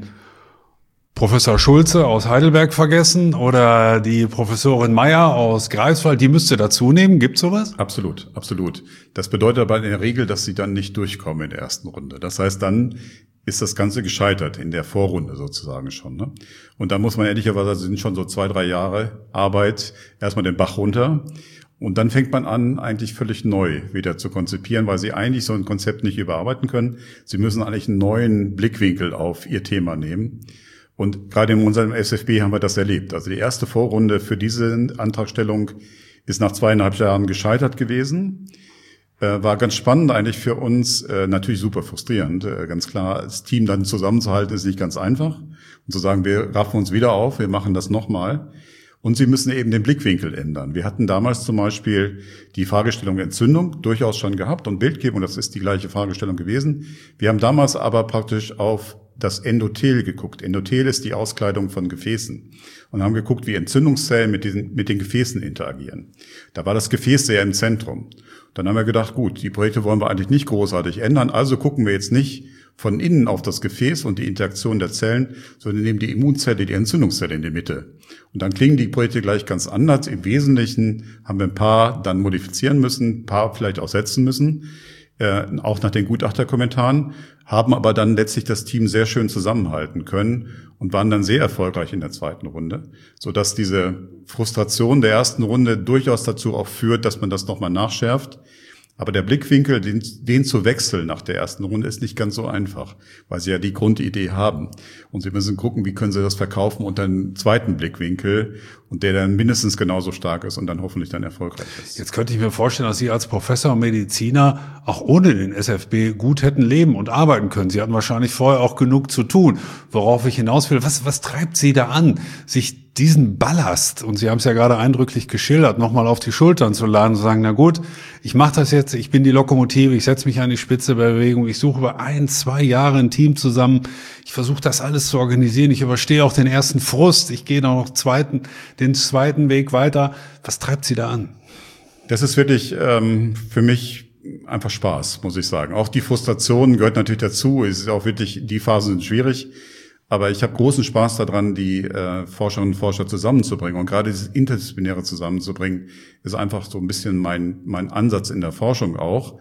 Professor Schulze aus Heidelberg vergessen oder die Professorin Meyer aus Greifswald, die müsst ihr dazu nehmen? Gibt's sowas? Absolut, absolut. Das bedeutet aber in der Regel, dass sie dann nicht durchkommen in der ersten Runde. Das heißt, dann ist das Ganze gescheitert in der Vorrunde sozusagen schon. Ne? Und da muss man ehrlicherweise, das sind schon so zwei, drei Jahre Arbeit, erstmal den Bach runter. Und dann fängt man an, eigentlich völlig neu wieder zu konzipieren, weil sie eigentlich so ein Konzept nicht überarbeiten können. Sie müssen eigentlich einen neuen Blickwinkel auf ihr Thema nehmen. Und gerade in unserem S F B haben wir das erlebt. Also die erste Vorrunde für diese Antragstellung ist nach zweieinhalb Jahren gescheitert gewesen. Äh, war ganz spannend eigentlich für uns, äh, natürlich super frustrierend. Äh, ganz klar, das Team dann zusammenzuhalten ist nicht ganz einfach. Und zu sagen, wir raffen uns wieder auf, wir machen das nochmal. Und sie müssen eben den Blickwinkel ändern. Wir hatten damals zum Beispiel die Fragestellung Entzündung durchaus schon gehabt und Bildgebung, das ist die gleiche Fragestellung gewesen. Wir haben damals aber praktisch auf das Endothel geguckt. Endothel ist die Auskleidung von Gefäßen. Und haben geguckt, wie Entzündungszellen mit diesen, mit den Gefäßen interagieren. Da war das Gefäß sehr im Zentrum. Dann haben wir gedacht, gut, die Projekte wollen wir eigentlich nicht großartig ändern, also gucken wir jetzt nicht von innen auf das Gefäß und die Interaktion der Zellen, sondern nehmen die Immunzelle, die Entzündungszelle in die Mitte. Und dann klingen die Projekte gleich ganz anders. Im Wesentlichen haben wir ein paar dann modifizieren müssen, ein paar vielleicht auch setzen müssen, äh, auch nach den Gutachterkommentaren, haben aber dann letztlich das Team sehr schön zusammenhalten können und waren dann sehr erfolgreich in der zweiten Runde, sodass diese Frustration der ersten Runde durchaus dazu auch führt, dass man das nochmal nachschärft. Aber der Blickwinkel, den, den zu wechseln nach der ersten Runde, ist nicht ganz so einfach, weil sie ja die Grundidee haben. Und sie müssen gucken, wie können sie das verkaufen unter einem zweiten Blickwinkel und der dann mindestens genauso stark ist und dann hoffentlich dann erfolgreich ist. Jetzt könnte ich mir vorstellen, dass Sie als Professor und Mediziner auch ohne den S F B gut hätten leben und arbeiten können. Sie hatten wahrscheinlich vorher auch genug zu tun. Worauf ich hinaus will, was, was treibt Sie da an, sich diesen Ballast, und Sie haben es ja gerade eindrücklich geschildert, nochmal auf die Schultern zu laden und zu sagen, na gut, ich mache das jetzt, ich bin die Lokomotive, ich setze mich an die Spitze der Bewegung, ich suche über ein, zwei Jahre ein Team zusammen, ich versuche das alles zu organisieren, ich überstehe auch den ersten Frust, ich gehe noch zweiten, den zweiten Weg weiter. Was treibt Sie da an? Das ist wirklich ähm, für mich einfach Spaß, muss ich sagen. Auch die Frustration gehört natürlich dazu, es ist auch wirklich, die Phasen sind schwierig. Aber ich habe großen Spaß daran, die äh, Forscherinnen und Forscher zusammenzubringen. Und gerade dieses Interdisziplinäre zusammenzubringen, ist einfach so ein bisschen mein mein Ansatz in der Forschung auch.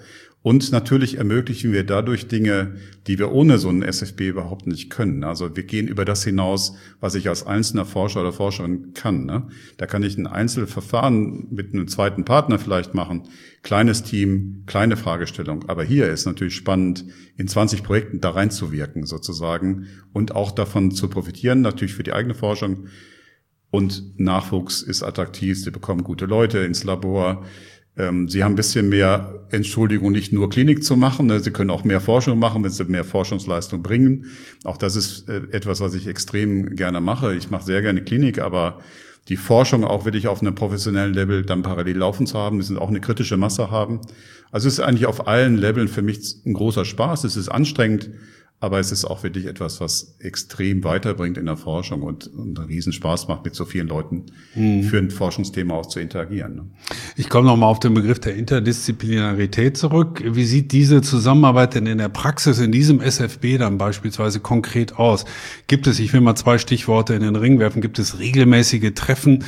Und natürlich ermöglichen wir dadurch Dinge, die wir ohne so einen S F B überhaupt nicht können. Also wir gehen über das hinaus, was ich als einzelner Forscher oder Forscherin kann. Ne? Da kann ich ein Einzelverfahren mit einem zweiten Partner vielleicht machen. Kleines Team, kleine Fragestellung. Aber hier ist natürlich spannend, in zwanzig Projekten da reinzuwirken sozusagen und auch davon zu profitieren, natürlich für die eigene Forschung. Und Nachwuchs ist attraktiv, sie bekommen gute Leute ins Labor. Sie haben ein bisschen mehr Entschuldigung, nicht nur Klinik zu machen. Sie können auch mehr Forschung machen, wenn sie mehr Forschungsleistung bringen. Auch das ist etwas, was ich extrem gerne mache. Ich mache sehr gerne Klinik, aber die Forschung auch wirklich auf einem professionellen Level dann parallel laufen zu haben, wir müssen auch eine kritische Masse haben. Also es ist eigentlich auf allen Leveln für mich ein großer Spaß. Es ist anstrengend, aber es ist auch wirklich etwas, was extrem weiterbringt in der Forschung und, und einen riesen Spaß macht, mit so vielen Leuten mhm. für ein Forschungsthema auch zu interagieren. Ne? Ich komme nochmal auf den Begriff der Interdisziplinarität zurück. Wie sieht diese Zusammenarbeit denn in der Praxis in diesem S F B dann beispielsweise konkret aus? Gibt es, ich will mal zwei Stichworte in den Ring werfen, gibt es regelmäßige Treffen?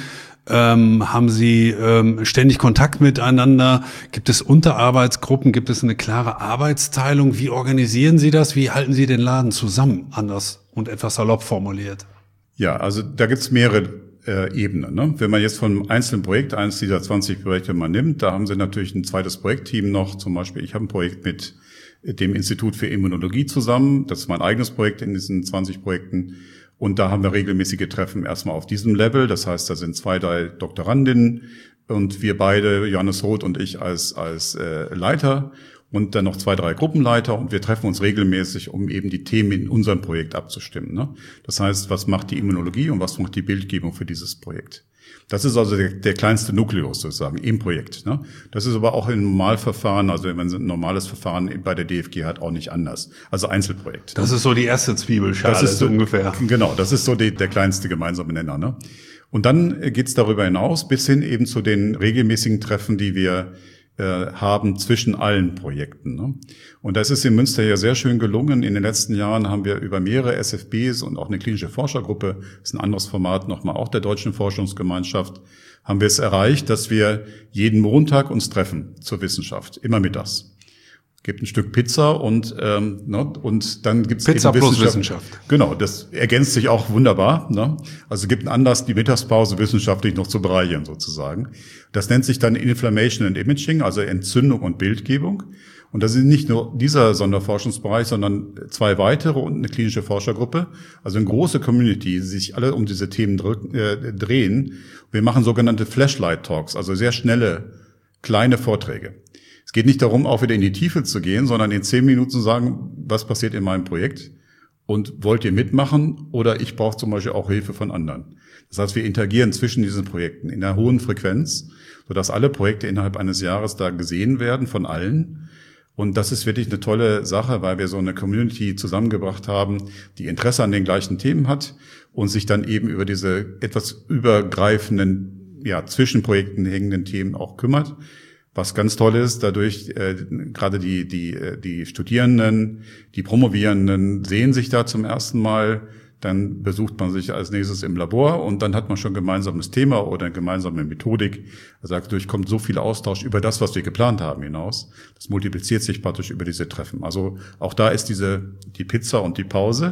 Ähm, haben Sie ähm, ständig Kontakt miteinander? Gibt es Unterarbeitsgruppen? Gibt es eine klare Arbeitsteilung? Wie organisieren Sie das? Wie halten Sie den Laden zusammen? Anders und etwas salopp formuliert. Ja, also da gibt's mehrere äh, Ebenen. Ne? Wenn man jetzt von einem einzelnen Projekt, eines dieser zwanzig Projekte mal nimmt, da haben Sie natürlich ein zweites Projektteam noch. Zum Beispiel, ich habe ein Projekt mit dem Institut für Immunologie zusammen. Das ist mein eigenes Projekt in diesen zwanzig Projekten. Und da haben wir regelmäßige Treffen erstmal auf diesem Level. Das heißt, da sind zwei, drei Doktorandinnen und wir beide, Johannes Roth und ich als als äh, Leiter und dann noch zwei, drei Gruppenleiter. Und wir treffen uns regelmäßig, um eben die Themen in unserem Projekt abzustimmen. Ne? Das heißt, was macht die Immunologie und was macht die Bildgebung für dieses Projekt? Das ist also der, der kleinste Nukleus sozusagen im Projekt. Ne? Das ist aber auch im Normalverfahren, also wenn man ein normales Verfahren bei der D F G hat, auch nicht anders. Also Einzelprojekt. Das ist so die erste Zwiebelschale, das ist so, ungefähr. Genau, das ist so die, der kleinste gemeinsame Nenner. Ne? Und dann geht's darüber hinaus bis hin eben zu den regelmäßigen Treffen, die wir äh, haben zwischen allen Projekten. Ne? Und das ist in Münster ja sehr schön gelungen. In den letzten Jahren haben wir über mehrere S F Bs und auch eine klinische Forschergruppe, das ist ein anderes Format nochmal auch der Deutschen Forschungsgemeinschaft, haben wir es erreicht, dass wir jeden Montag uns treffen zur Wissenschaft, immer mittags. Es gibt ein Stück Pizza und ähm, ne, und dann gibt's Pizza eben plus Wissenschaft. Wissenschaft. Genau, das ergänzt sich auch wunderbar. Ne? Also es gibt einen Anlass, die Mittagspause wissenschaftlich noch zu bereichern sozusagen. Das nennt sich dann Inflammation and Imaging, also Entzündung und Bildgebung. Und das ist nicht nur dieser Sonderforschungsbereich, sondern zwei weitere und eine klinische Forschergruppe. Also eine große Community, die sich alle um diese Themen drücken, äh, drehen. Wir machen sogenannte Flashlight Talks, also sehr schnelle, kleine Vorträge. Es geht nicht darum, auch wieder in die Tiefe zu gehen, sondern in zehn Minuten zu sagen, was passiert in meinem Projekt und wollt ihr mitmachen oder ich brauche zum Beispiel auch Hilfe von anderen. Das heißt, wir interagieren zwischen diesen Projekten in einer hohen Frequenz, sodass alle Projekte innerhalb eines Jahres da gesehen werden von allen. Und das ist wirklich eine tolle Sache, weil wir so eine Community zusammengebracht haben, die Interesse an den gleichen Themen hat und sich dann eben über diese etwas übergreifenden, ja, zwischen Projekten hängenden Themen auch kümmert. Was ganz toll ist, dadurch äh, gerade die die die Studierenden, die Promovierenden sehen sich da zum ersten Mal, dann besucht man sich als nächstes im Labor und dann hat man schon ein gemeinsames Thema oder eine gemeinsame Methodik. Also dadurch kommt so viel Austausch über das, was wir geplant haben, hinaus. Das multipliziert sich praktisch über diese Treffen. Also auch da ist diese die Pizza und die Pause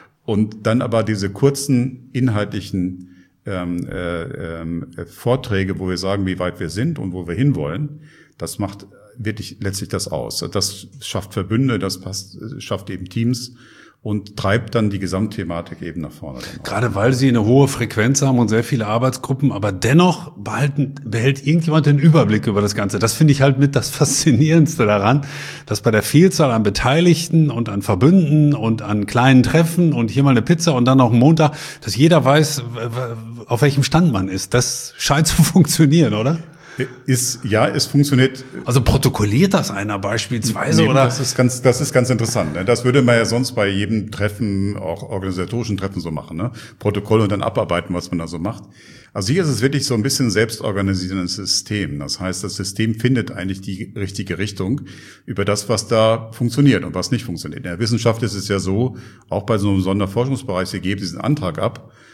und dann aber diese kurzen inhaltlichen Ähm, äh, äh, Vorträge, wo wir sagen, wie weit wir sind und wo wir hinwollen, das macht wirklich letztlich das aus. Das schafft Verbünde, das passt, schafft eben Teams und treibt dann die Gesamtthematik eben nach vorne. Gerade weil Sie eine hohe Frequenz haben und sehr viele Arbeitsgruppen, aber dennoch behalten, behält irgendjemand den Überblick über das Ganze. Das finde ich halt mit das Faszinierendste daran, dass bei der Vielzahl an Beteiligten und an Verbünden und an kleinen Treffen und hier mal eine Pizza und dann noch einen Montag, dass jeder weiß, auf welchem Stand man ist. Das scheint zu funktionieren, oder? Ist, ja, es funktioniert. Also protokolliert das einer beispielsweise, nee, oder? Das ist ganz, das ist ganz interessant. Ne? Das würde man ja sonst bei jedem Treffen, auch organisatorischen Treffen so machen, ne? Protokoll und dann abarbeiten, was man da so macht. Also hier ist es wirklich so ein bisschen selbstorganisierendes System. Das heißt, das System findet eigentlich die richtige Richtung über das, was da funktioniert und was nicht funktioniert. In der Wissenschaft ist es ja so, auch bei so einem Sonderforschungsbereich, Sie geben diesen Antrag ab,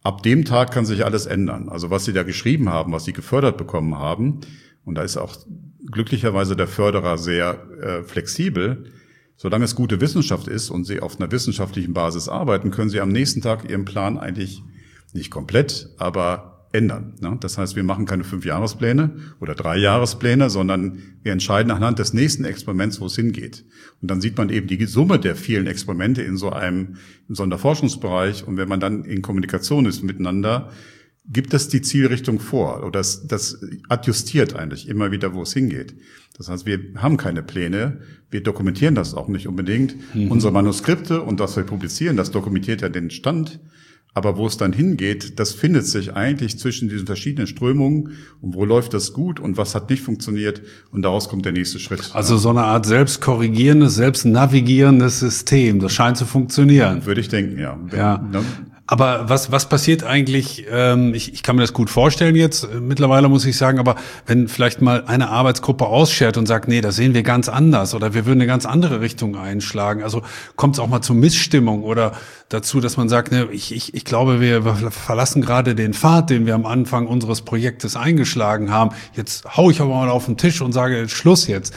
Ab dem Tag kann sich alles ändern. Also was Sie da geschrieben haben, was Sie gefördert bekommen haben, und da ist auch glücklicherweise der Förderer sehr äh, flexibel, solange es gute Wissenschaft ist und Sie auf einer wissenschaftlichen Basis arbeiten, können Sie am nächsten Tag Ihren Plan eigentlich nicht komplett, aber ändern. Ne? Das heißt, wir machen keine Fünfjahrespläne oder Dreijahrespläne, sondern wir entscheiden anhand des nächsten Experiments, wo es hingeht. Und dann sieht man eben die Summe der vielen Experimente in so einem in so einem Forschungsbereich. Und wenn man dann in Kommunikation ist miteinander, gibt es die Zielrichtung vor. Oder das, das adjustiert eigentlich immer wieder, wo es hingeht. Das heißt, wir haben keine Pläne. Wir dokumentieren das auch nicht unbedingt. Mhm. Unsere Manuskripte und das wir publizieren, das dokumentiert ja den Stand. Aber wo es dann hingeht, das findet sich eigentlich zwischen diesen verschiedenen Strömungen und wo läuft das gut und was hat nicht funktioniert und daraus kommt der nächste Schritt. Also so eine Art selbstkorrigierendes, selbstnavigierendes System, das scheint zu funktionieren. Würde ich denken, ja. Ja. Ne? Aber was was passiert eigentlich, ähm, ich, ich kann mir das gut vorstellen jetzt, äh, mittlerweile muss ich sagen, aber wenn vielleicht mal eine Arbeitsgruppe ausschert und sagt, nee, das sehen wir ganz anders oder wir würden eine ganz andere Richtung einschlagen, also kommt es auch mal zur Missstimmung oder dazu, dass man sagt, ne, ich, ich, ich glaube, wir verlassen gerade den Pfad, den wir am Anfang unseres Projektes eingeschlagen haben, jetzt hau ich aber mal auf den Tisch und sage, Schluss jetzt.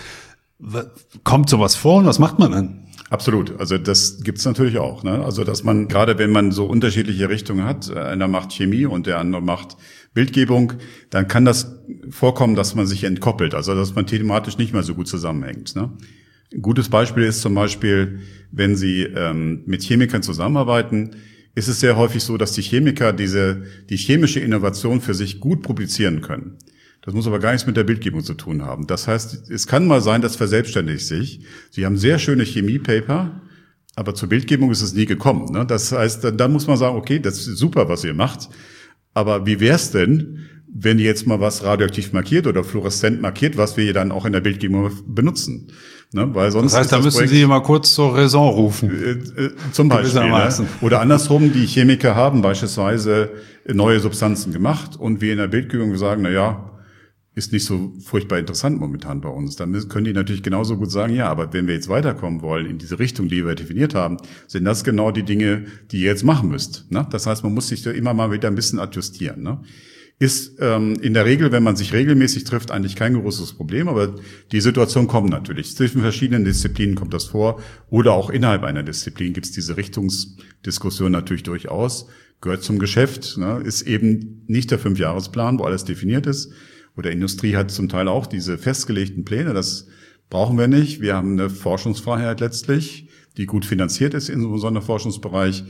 Kommt sowas vor und was macht man dann? Absolut. Also das gibt's natürlich auch. Ne? Also dass man, gerade wenn man so unterschiedliche Richtungen hat, einer macht Chemie und der andere macht Bildgebung, dann kann das vorkommen, dass man sich entkoppelt, also dass man thematisch nicht mehr so gut zusammenhängt. Ne? Ein gutes Beispiel ist zum Beispiel, wenn Sie ähm, mit Chemikern zusammenarbeiten, ist es sehr häufig so, dass die Chemiker diese die chemische Innovation für sich gut publizieren können. Das muss aber gar nichts mit der Bildgebung zu tun haben. Das heißt, es kann mal sein, das verselbstständigt sich. Sie haben sehr schöne Chemiepaper, aber zur Bildgebung ist es nie gekommen. Ne? Das heißt, dann, dann muss man sagen, okay, das ist super, was ihr macht. Aber wie wär's denn, wenn ihr jetzt mal was radioaktiv markiert oder fluoreszent markiert, was wir dann auch in der Bildgebung benutzen? Ne? Weil sonst das heißt, da müssen Projekt, Sie mal kurz zur Raison rufen. Äh, äh, zum Beispiel. Ne? Oder andersrum, die Chemiker haben beispielsweise neue Substanzen gemacht und wir in der Bildgebung sagen, na ja, ist nicht so furchtbar interessant momentan bei uns. Dann können die natürlich genauso gut sagen, ja, aber wenn wir jetzt weiterkommen wollen in diese Richtung, die wir definiert haben, sind das genau die Dinge, die ihr jetzt machen müsst. Ne? Das heißt, man muss sich da immer mal wieder ein bisschen adjustieren. Ne? Ist ähm, in der Regel, wenn man sich regelmäßig trifft, eigentlich kein großes Problem, aber die Situation kommt natürlich. Zwischen verschiedenen Disziplinen kommt das vor oder auch innerhalb einer Disziplin gibt es diese Richtungsdiskussion natürlich durchaus. Gehört zum Geschäft, ne? Ist eben nicht der Fünfjahresplan, wo alles definiert ist. Oder Industrie hat zum Teil auch diese festgelegten Pläne, das brauchen wir nicht. Wir haben eine Forschungsfreiheit letztlich, die gut finanziert ist in so einem Sonderforschungsbereich.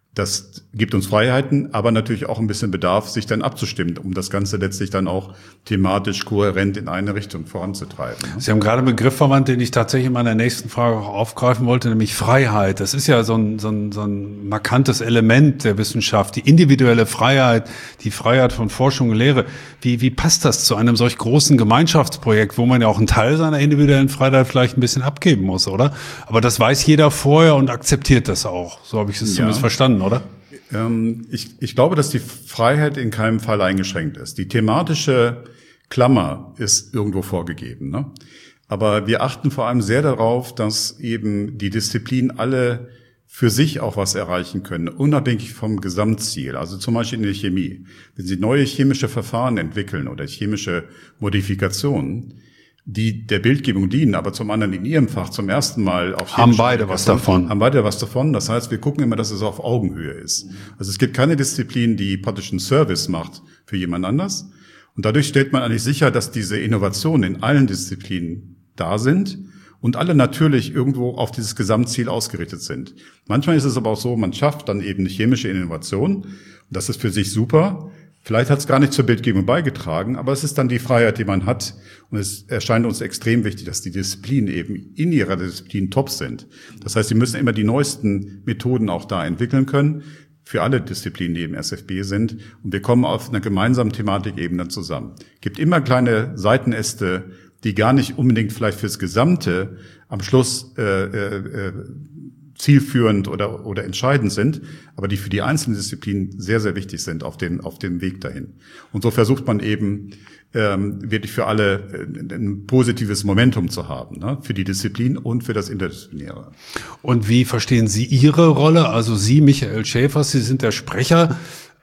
Das gibt uns Freiheiten, aber natürlich auch ein bisschen Bedarf, sich dann abzustimmen, um das Ganze letztlich dann auch thematisch kohärent in eine Richtung voranzutreiben. Sie haben gerade einen Begriff verwandt, den ich tatsächlich in meiner nächsten Frage auch aufgreifen wollte, nämlich Freiheit. Das ist ja so ein, so ein, so ein markantes Element der Wissenschaft, die individuelle Freiheit, die Freiheit von Forschung und Lehre. Wie, wie passt das zu einem solch großen Gemeinschaftsprojekt, wo man ja auch einen Teil seiner individuellen Freiheit vielleicht ein bisschen abgeben muss, oder? Aber das weiß jeder vorher und akzeptiert das auch. So habe ich es ja. zumindest verstanden, oder? Ähm, ich, ich glaube, dass die Freiheit in keinem Fall eingeschränkt ist. Die thematische Klammer ist irgendwo vorgegeben, ne? Aber wir achten vor allem sehr darauf, dass eben die Disziplinen alle für sich auch was erreichen können, unabhängig vom Gesamtziel. Also zum Beispiel in der Chemie. Wenn Sie neue chemische Verfahren entwickeln oder chemische Modifikationen, die der Bildgebung dienen, aber zum anderen in Ihrem Fach zum ersten Mal auf haben beide was davon. Haben beide was davon. Das heißt, wir gucken immer, dass es auf Augenhöhe ist. Also es gibt keine Disziplin, die praktisch einen Service macht für jemand anders. Und dadurch stellt man eigentlich sicher, dass diese Innovationen in allen Disziplinen da sind und alle natürlich irgendwo auf dieses Gesamtziel ausgerichtet sind. Manchmal ist es aber auch so, man schafft dann eben eine chemische Innovation. Und das ist für sich super. Vielleicht hat es gar nicht zur Bildgebung beigetragen, aber es ist dann die Freiheit, die man hat. Und es erscheint uns extrem wichtig, dass die Disziplinen eben in ihrer Disziplin top sind. Das heißt, sie müssen immer die neuesten Methoden auch da entwickeln können, für alle Disziplinen, die im S F B sind. Und wir kommen auf einer gemeinsamen Thematikebene zusammen. Es gibt immer kleine Seitenäste, die gar nicht unbedingt vielleicht fürs Gesamte am Schluss äh, äh, zielführend oder oder entscheidend sind, aber die für die einzelnen Disziplinen sehr, sehr wichtig sind auf dem auf dem Weg dahin. Und so versucht man eben ähm, wirklich für alle äh, ein positives Momentum zu haben, ne? Für die Disziplin und für das Interdisziplinäre. Und wie verstehen Sie Ihre Rolle? Also Sie, Michael Schäfer, Sie sind der Sprecher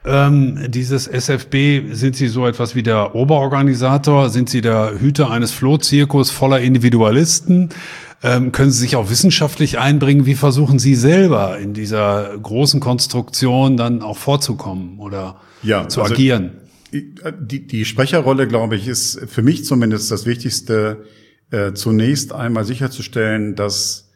ähm, dieses S F B, sind Sie so etwas wie der Oberorganisator? Sind Sie der Hüter eines Flohzirkus voller Individualisten? Ähm, können Sie sich auch wissenschaftlich einbringen? Wie versuchen Sie selber in dieser großen Konstruktion dann auch vorzukommen oder ja, zu also agieren? Die, die Sprecherrolle, glaube ich, ist für mich zumindest das Wichtigste, äh, zunächst einmal sicherzustellen, dass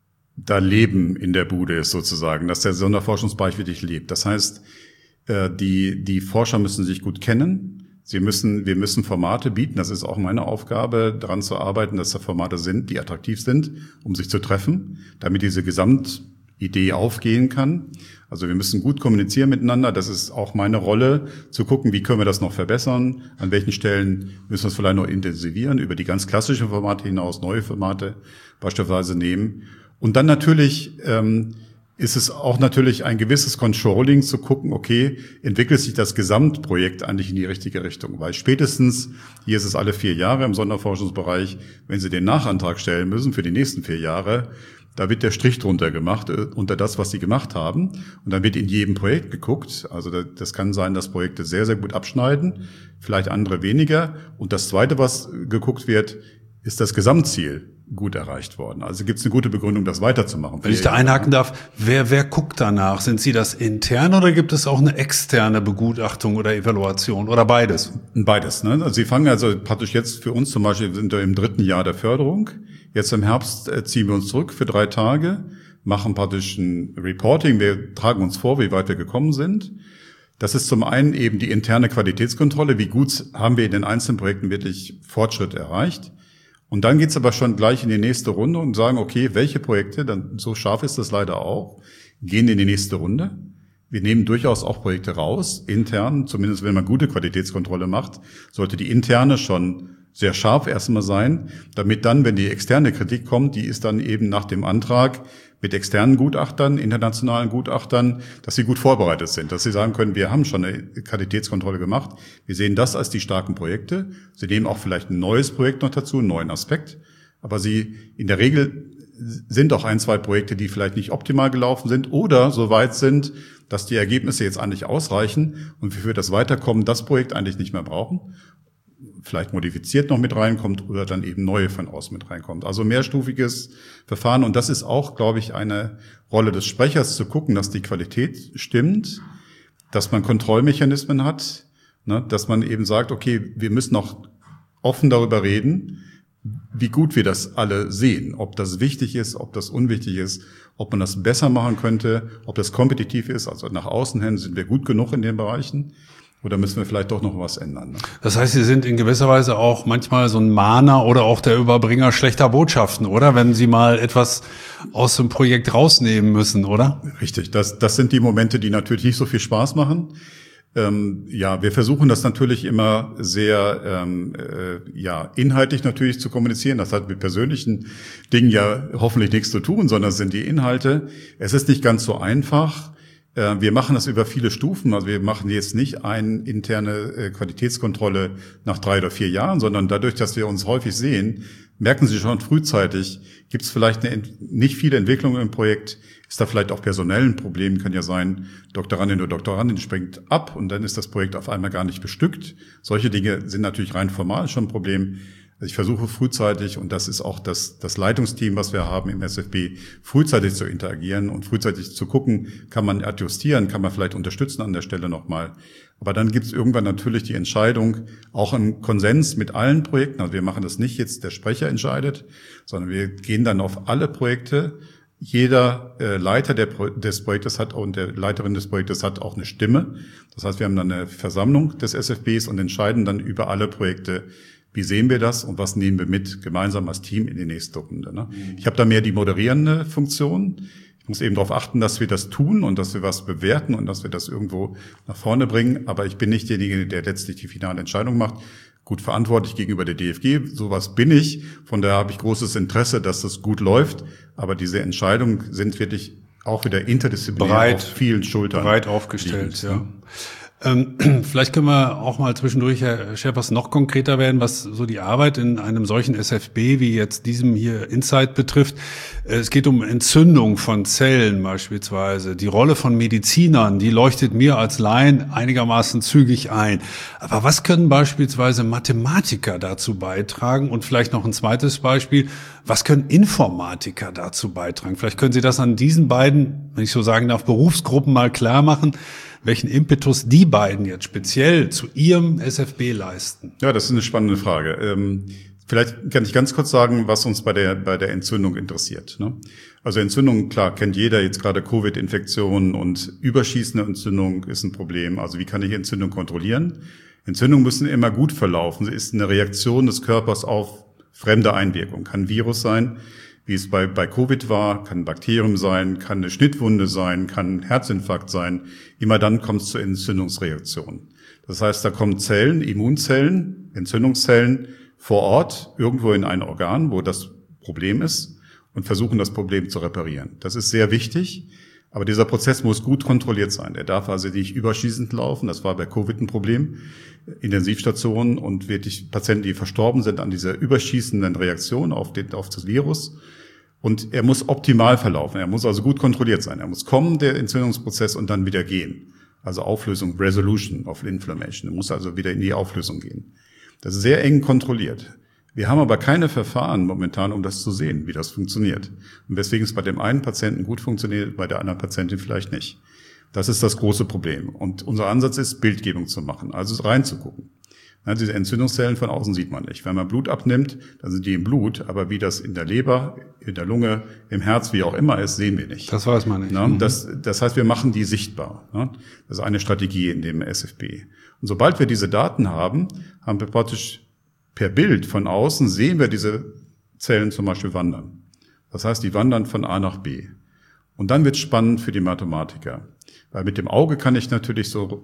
da Leben in der Bude ist sozusagen, dass der Sonderforschungsbereich wirklich lebt. Das heißt, äh, die, die Forscher müssen sich gut kennen. Sie müssen, wir müssen Formate bieten. Das ist auch meine Aufgabe, daran zu arbeiten, dass da Formate sind, die attraktiv sind, um sich zu treffen, damit diese Gesamtidee aufgehen kann. Also wir müssen gut kommunizieren miteinander. Das ist auch meine Rolle, zu gucken, wie können wir das noch verbessern, an welchen Stellen müssen wir es vielleicht noch intensivieren, über die ganz klassischen Formate hinaus neue Formate beispielsweise nehmen. Und dann natürlich ähm, ist es auch natürlich ein gewisses Controlling zu gucken, okay, entwickelt sich das Gesamtprojekt eigentlich in die richtige Richtung? Weil spätestens, hier ist es alle vier Jahre im Sonderforschungsbereich, wenn Sie den Nachantrag stellen müssen für die nächsten vier Jahre, da wird der Strich drunter gemacht, äh, unter das, was Sie gemacht haben. Und dann wird in jedem Projekt geguckt. Also das, das kann sein, dass Projekte sehr, sehr gut abschneiden, vielleicht andere weniger. Und das Zweite, was geguckt wird, ist das Gesamtziel gut erreicht worden. Also gibt es eine gute Begründung, das weiterzumachen. Wenn ich da einhaken darf, wer, wer guckt danach? Sind Sie das intern oder gibt es auch eine externe Begutachtung oder Evaluation oder beides? Beides. Ne? Also Sie fangen also praktisch jetzt für uns zum Beispiel, sind wir im dritten Jahr der Förderung. Jetzt im Herbst äh, ziehen wir uns zurück für drei Tage, machen praktisch ein Reporting. Wir tragen uns vor, wie weit wir gekommen sind. Das ist zum einen eben die interne Qualitätskontrolle. Wie gut haben wir in den einzelnen Projekten wirklich Fortschritt erreicht? Und dann geht's aber schon gleich in die nächste Runde und sagen, okay, welche Projekte, dann so scharf ist das leider auch, gehen in die nächste Runde. Wir nehmen durchaus auch Projekte raus, intern, zumindest wenn man gute Qualitätskontrolle macht, sollte die interne schon sehr scharf erstmal sein, damit dann, wenn die externe Kritik kommt, die ist dann eben nach dem Antrag mit externen Gutachtern, internationalen Gutachtern, dass sie gut vorbereitet sind, dass sie sagen können, wir haben schon eine Qualitätskontrolle gemacht, wir sehen das als die starken Projekte, sie nehmen auch vielleicht ein neues Projekt noch dazu, einen neuen Aspekt, aber sie in der Regel sind auch ein, zwei Projekte, die vielleicht nicht optimal gelaufen sind oder so weit sind, dass die Ergebnisse jetzt eigentlich ausreichen und wir für das Weiterkommen das Projekt eigentlich nicht mehr brauchen, vielleicht modifiziert noch mit reinkommt oder dann eben neue von außen mit reinkommt. Also mehrstufiges Verfahren. Und das ist auch, glaube ich, eine Rolle des Sprechers, zu gucken, dass die Qualität stimmt, dass man Kontrollmechanismen hat, ne, dass man eben sagt, okay, wir müssen auch offen darüber reden, wie gut wir das alle sehen, ob das wichtig ist, ob das unwichtig ist, ob man das besser machen könnte, ob das kompetitiv ist, also nach außen hin sind wir gut genug in den Bereichen. Oder müssen wir vielleicht doch noch was ändern? Ne? Das heißt, Sie sind in gewisser Weise auch manchmal so ein Mahner oder auch der Überbringer schlechter Botschaften, oder? Wenn Sie mal etwas aus dem Projekt rausnehmen müssen, oder? Richtig, das, das sind die Momente, die natürlich nicht so viel Spaß machen. Ähm, ja, wir versuchen das natürlich immer sehr ähm, äh, ja inhaltlich natürlich zu kommunizieren. Das hat mit persönlichen Dingen ja hoffentlich nichts zu tun, sondern es sind die Inhalte. Es ist nicht ganz so einfach. Wir machen das über viele Stufen, also wir machen jetzt nicht eine interne Qualitätskontrolle nach drei oder vier Jahren, sondern dadurch, dass wir uns häufig sehen, merken Sie schon frühzeitig, gibt es vielleicht eine, nicht viele Entwicklungen im Projekt, ist da vielleicht auch personell ein Problem, kann ja sein, Doktorandin oder Doktorandin springt ab und dann ist das Projekt auf einmal gar nicht bestückt. Solche Dinge sind natürlich rein formal schon ein Problem. Also ich versuche frühzeitig, und das ist auch das, das Leitungsteam, was wir haben im S F B, frühzeitig zu interagieren und frühzeitig zu gucken, kann man adjustieren, kann man vielleicht unterstützen an der Stelle nochmal. Aber dann gibt es irgendwann natürlich die Entscheidung, auch im Konsens mit allen Projekten, also wir machen das nicht jetzt, der Sprecher entscheidet, sondern wir gehen dann auf alle Projekte. Jeder äh, Leiter der Pro- des Projektes hat und der Leiterin des Projektes hat auch eine Stimme. Das heißt, wir haben dann eine Versammlung des S F Bs und entscheiden dann über alle Projekte, wie sehen wir das und was nehmen wir mit gemeinsam als Team in die nächste Runde. Ne? Mhm. Ich habe da mehr die moderierende Funktion. Ich muss eben darauf achten, dass wir das tun und dass wir was bewerten und dass wir das irgendwo nach vorne bringen. Aber ich bin nicht derjenige, der letztlich die finale Entscheidung macht. Gut verantwortlich gegenüber der D F G, sowas bin ich. Von daher habe ich großes Interesse, dass das gut läuft. Aber diese Entscheidungen sind wirklich auch wieder interdisziplinär breit, auf vielen Schultern. Breit aufgestellt, ja. Ähm, vielleicht können wir auch mal zwischendurch, Herr Schepers, noch konkreter werden, was so die Arbeit in einem solchen S F B wie jetzt diesem hier Insight betrifft. Es geht um Entzündung von Zellen beispielsweise. Die Rolle von Medizinern, die leuchtet mir als Laien einigermaßen zügig ein. Aber was können beispielsweise Mathematiker dazu beitragen? Und vielleicht noch ein zweites Beispiel, was können Informatiker dazu beitragen? Vielleicht können Sie das an diesen beiden, wenn ich so sagen darf, Berufsgruppen mal klar machen, welchen Impetus die beiden jetzt speziell zu ihrem S F B leisten. Ja, das ist eine spannende Frage. Ähm, vielleicht kann ich ganz kurz sagen, was uns bei der bei der Entzündung interessiert. Ne? Also Entzündung, klar, kennt jeder, jetzt gerade Covid-Infektionen und überschießende Entzündung ist ein Problem. Also wie kann ich Entzündung kontrollieren? Entzündungen müssen immer gut verlaufen. Sie ist eine Reaktion des Körpers auf fremde Einwirkung. Kann ein Virus sein, wie es bei, bei Covid war, kann ein Bakterium sein, kann eine Schnittwunde sein, kann ein Herzinfarkt sein. Immer dann kommt es zur Entzündungsreaktion. Das heißt, da kommen Zellen, Immunzellen, Entzündungszellen vor Ort, irgendwo in ein Organ, wo das Problem ist, und versuchen, das Problem zu reparieren. Das ist sehr wichtig, aber dieser Prozess muss gut kontrolliert sein. Er darf also nicht überschießend laufen. Das war bei Covid ein Problem. Intensivstationen und wirklich Patienten, die verstorben sind an dieser überschießenden Reaktion auf, den, auf das Virus. Und er muss optimal verlaufen. Er muss also gut kontrolliert sein. Er muss kommen, der Entzündungsprozess, und dann wieder gehen. Also Auflösung, Resolution of Inflammation. Er muss also wieder in die Auflösung gehen. Das ist sehr eng kontrolliert. Wir haben aber keine Verfahren momentan, um das zu sehen, wie das funktioniert. Und weswegen es bei dem einen Patienten gut funktioniert, bei der anderen Patientin vielleicht nicht. Das ist das große Problem. Und unser Ansatz ist, Bildgebung zu machen, also reinzugucken. Ja, diese Entzündungszellen von außen sieht man nicht. Wenn man Blut abnimmt, dann sind die im Blut, aber wie das in der Leber, in der Lunge, im Herz, wie auch immer ist, sehen wir nicht. Das weiß man nicht. Ja, das, das heißt, wir machen die sichtbar. Ja, das ist eine Strategie in dem S F B. Und sobald wir diese Daten haben, haben wir praktisch per Bild von außen, sehen wir diese Zellen zum Beispiel wandern. Das heißt, die wandern von A nach B. Und dann wird es spannend für die Mathematiker. Weil mit dem Auge kann ich natürlich so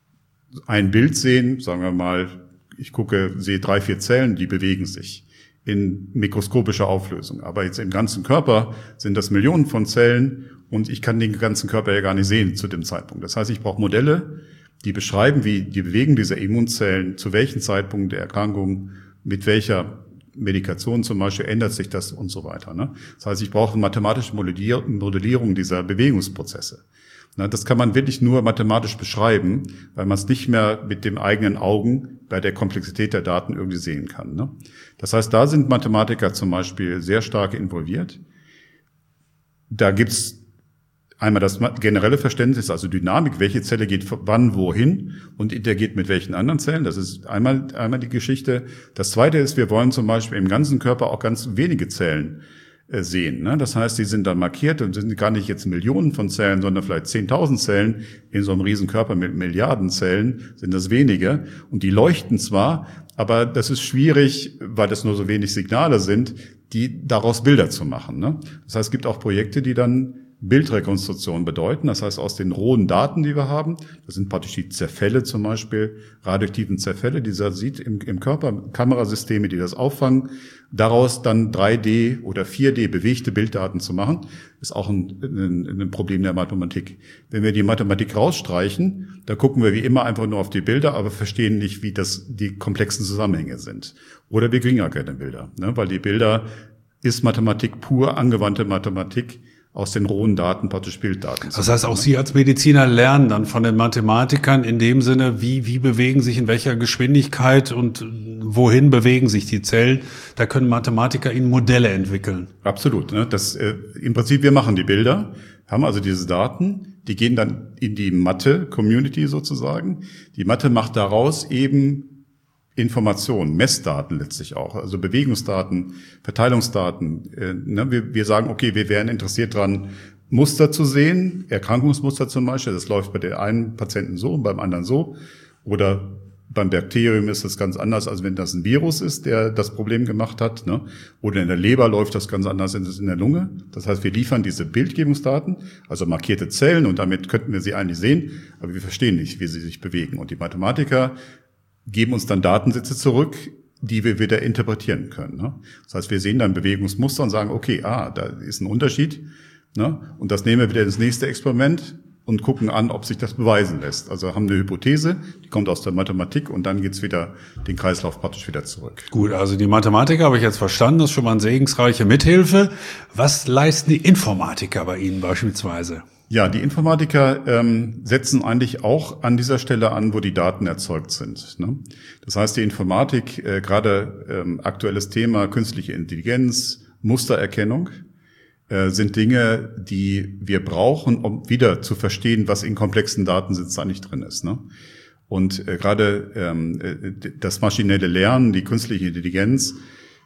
ein Bild sehen, sagen wir mal, ich gucke, sehe drei, vier Zellen, die bewegen sich in mikroskopischer Auflösung. Aber jetzt im ganzen Körper sind das Millionen von Zellen und ich kann den ganzen Körper ja gar nicht sehen zu dem Zeitpunkt. Das heißt, ich brauche Modelle, die beschreiben, wie die Bewegung dieser Immunzellen, zu welchem Zeitpunkt der Erkrankung, mit welcher Medikation zum Beispiel ändert sich das und so weiter. Ne? Das heißt, ich brauche eine mathematische Modellierung dieser Bewegungsprozesse. Na, das kann man wirklich nur mathematisch beschreiben, weil man es nicht mehr mit dem eigenen Augen bei der Komplexität der Daten irgendwie sehen kann. Ne? Das heißt, da sind Mathematiker zum Beispiel sehr stark involviert. Da gibt's einmal das generelle Verständnis, also Dynamik, welche Zelle geht wann wohin und interagiert mit welchen anderen Zellen. Das ist einmal einmal die Geschichte. Das Zweite ist, wir wollen zum Beispiel im ganzen Körper auch ganz wenige Zellen sehen. Ne? Das heißt, die sind dann markiert und sind gar nicht jetzt Millionen von Zellen, sondern vielleicht zehntausend Zellen. In so einem riesen Körper mit Milliarden Zellen sind das wenige. Und die leuchten zwar, aber das ist schwierig, weil das nur so wenig Signale sind, die daraus Bilder zu machen. Ne? Das heißt, es gibt auch Projekte, die dann Bildrekonstruktion bedeuten. Das heißt, aus den rohen Daten, die wir haben, das sind praktisch die Zerfälle zum Beispiel, radioaktiven Zerfälle, die man sieht im, im Körper, Kamerasysteme, die das auffangen, daraus dann drei D oder vier D bewegte Bilddaten zu machen, ist auch ein, ein, ein Problem der Mathematik. Wenn wir die Mathematik rausstreichen, da gucken wir wie immer einfach nur auf die Bilder, aber verstehen nicht, wie das die komplexen Zusammenhänge sind. Oder wir kriegen ja keine Bilder, ne? Weil die Bilder ist Mathematik pur, angewandte Mathematik, aus den rohen Daten praktisch Bilddaten. Das heißt, auch Sie als Mediziner lernen dann von den Mathematikern in dem Sinne, wie, wie bewegen sich in welcher Geschwindigkeit und wohin bewegen sich die Zellen. Da können Mathematiker Ihnen Modelle entwickeln. Absolut. Ne? Das, äh, im Prinzip, wir machen die Bilder, haben also diese Daten, die gehen dann in die Mathe-Community sozusagen. Die Mathe macht daraus eben Informationen, Messdaten letztlich auch, also Bewegungsdaten, Verteilungsdaten. Äh, ne, wir, wir sagen, okay, wir wären interessiert dran, Muster zu sehen, Erkrankungsmuster zum Beispiel. Das läuft bei der einen Patienten so und beim anderen so. Oder beim Bakterium ist das ganz anders, als wenn das ein Virus ist, der das Problem gemacht hat. Ne? Oder in der Leber läuft das ganz anders als in der Lunge. Das heißt, wir liefern diese Bildgebungsdaten, also markierte Zellen, und damit könnten wir sie eigentlich sehen, aber wir verstehen nicht, wie sie sich bewegen. Und die Mathematiker geben uns dann Datensätze zurück, die wir wieder interpretieren können. Ne? Das heißt, wir sehen dann Bewegungsmuster und sagen, okay, ah, da ist ein Unterschied. Ne? Und das nehmen wir wieder ins nächste Experiment. und gucken an, ob sich das beweisen lässt. Also haben eine Hypothese, die kommt aus der Mathematik und dann geht's wieder den Kreislauf praktisch wieder zurück. Gut, also die Mathematik habe ich jetzt verstanden, das ist schon mal eine segensreiche Mithilfe. Was leisten die Informatiker bei Ihnen beispielsweise? Ja, die Informatiker ähm, setzen eigentlich auch an dieser Stelle an, wo die Daten erzeugt sind. Ne? Das heißt, die Informatik, äh, gerade ähm, aktuelles Thema künstliche Intelligenz, Mustererkennung, äh, sind Dinge, die wir brauchen, um wieder zu verstehen, was in komplexen Datensätzen eigentlich drin ist. Ne? Und äh, gerade ähm, das maschinelle Lernen, die künstliche Intelligenz,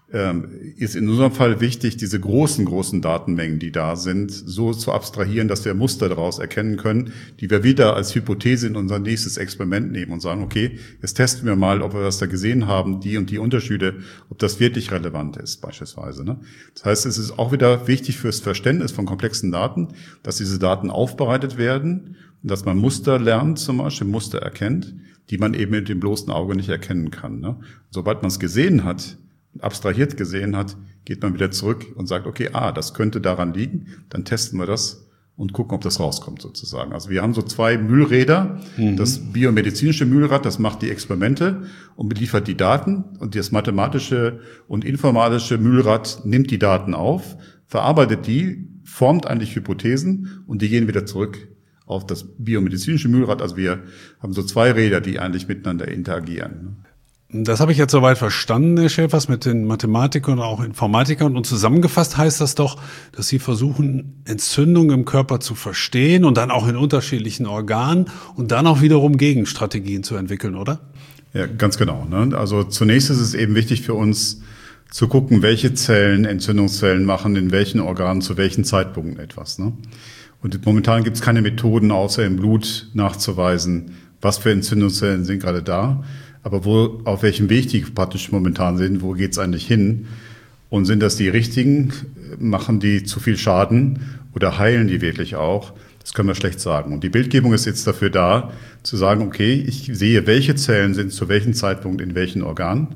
ist in unserem Fall wichtig, diese großen, großen Datenmengen, die da sind, so zu abstrahieren, dass wir Muster daraus erkennen können, die wir wieder als Hypothese in unser nächstes Experiment nehmen und sagen, okay, jetzt testen wir mal, ob wir was da gesehen haben, die und die Unterschiede, ob das wirklich relevant ist, beispielsweise. Das heißt, es ist auch wieder wichtig fürs Verständnis von komplexen Daten, dass diese Daten aufbereitet werden, dass man Muster lernt, zum Beispiel Muster erkennt, die man eben mit dem bloßen Auge nicht erkennen kann. Sobald man es gesehen hat, abstrahiert gesehen hat, geht man wieder zurück und sagt, okay, ah, das könnte daran liegen, dann testen wir das und gucken, ob das rauskommt sozusagen. Also wir haben so zwei Mühlräder, mhm. Das biomedizinische Mühlrad, das macht die Experimente und beliefert die Daten und das mathematische und informatische Mühlrad nimmt die Daten auf, verarbeitet die, formt eigentlich Hypothesen und die gehen wieder zurück auf das biomedizinische Mühlrad. Also wir haben so zwei Räder, die eigentlich miteinander interagieren. Das habe ich jetzt soweit verstanden, Herr Schäfers, mit den Mathematikern und auch Informatikern. Und zusammengefasst heißt das doch, dass Sie versuchen, Entzündungen im Körper zu verstehen und dann auch in unterschiedlichen Organen und dann auch wiederum Gegenstrategien zu entwickeln, oder? Ja, ganz genau. Ne? Also zunächst ist es eben wichtig für uns zu gucken, welche Zellen, Entzündungszellen machen in welchen Organen zu welchen Zeitpunkten etwas. Ne? Und momentan gibt es keine Methoden, außer im Blut nachzuweisen, was für Entzündungszellen sind gerade da. Aber wo, auf welchem Weg die praktisch momentan sind, wo geht's eigentlich hin? Und sind das die richtigen? Machen die zu viel Schaden oder heilen die wirklich auch? Das können wir schlecht sagen. Und die Bildgebung ist jetzt dafür da, zu sagen, okay, ich sehe, welche Zellen sind zu welchem Zeitpunkt in welchen Organen.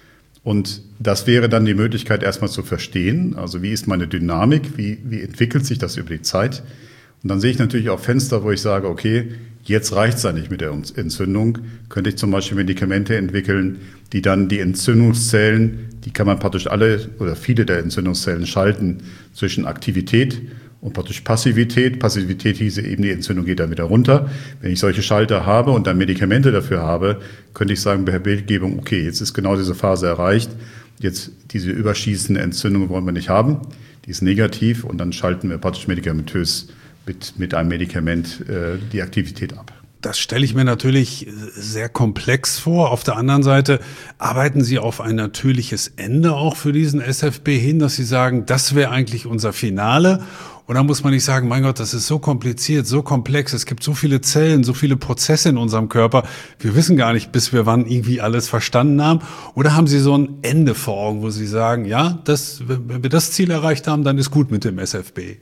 Und das wäre dann die Möglichkeit, erstmal zu verstehen, also wie ist meine Dynamik, wie, wie entwickelt sich das über die Zeit? Und dann sehe ich natürlich auch Fenster, wo ich sage, okay, jetzt reicht's ja nicht mit der Entzündung. Könnte ich zum Beispiel Medikamente entwickeln, die dann die Entzündungszellen, die kann man praktisch alle oder viele der Entzündungszellen schalten zwischen Aktivität und praktisch Passivität. Passivität hieße eben, die Entzündung geht dann wieder runter. Wenn ich solche Schalter habe und dann Medikamente dafür habe, könnte ich sagen bei der Bildgebung, okay, jetzt ist genau diese Phase erreicht. Jetzt diese überschießende Entzündung wollen wir nicht haben. Die ist negativ und dann schalten wir praktisch medikamentös mit, mit einem Medikament äh, die Aktivität ab. Das stelle ich mir natürlich sehr komplex vor. Auf der anderen Seite arbeiten Sie auf ein natürliches Ende auch für diesen S F B hin, dass Sie sagen, das wäre eigentlich unser Finale. Und dann muss man nicht sagen, mein Gott, das ist so kompliziert, so komplex. Es gibt so viele Zellen, so viele Prozesse in unserem Körper. Wir wissen gar nicht, bis wir wann irgendwie alles verstanden haben. Oder haben Sie so ein Ende vor Augen, wo Sie sagen, ja, das, wenn wir das Ziel erreicht haben, dann ist gut mit dem S F B?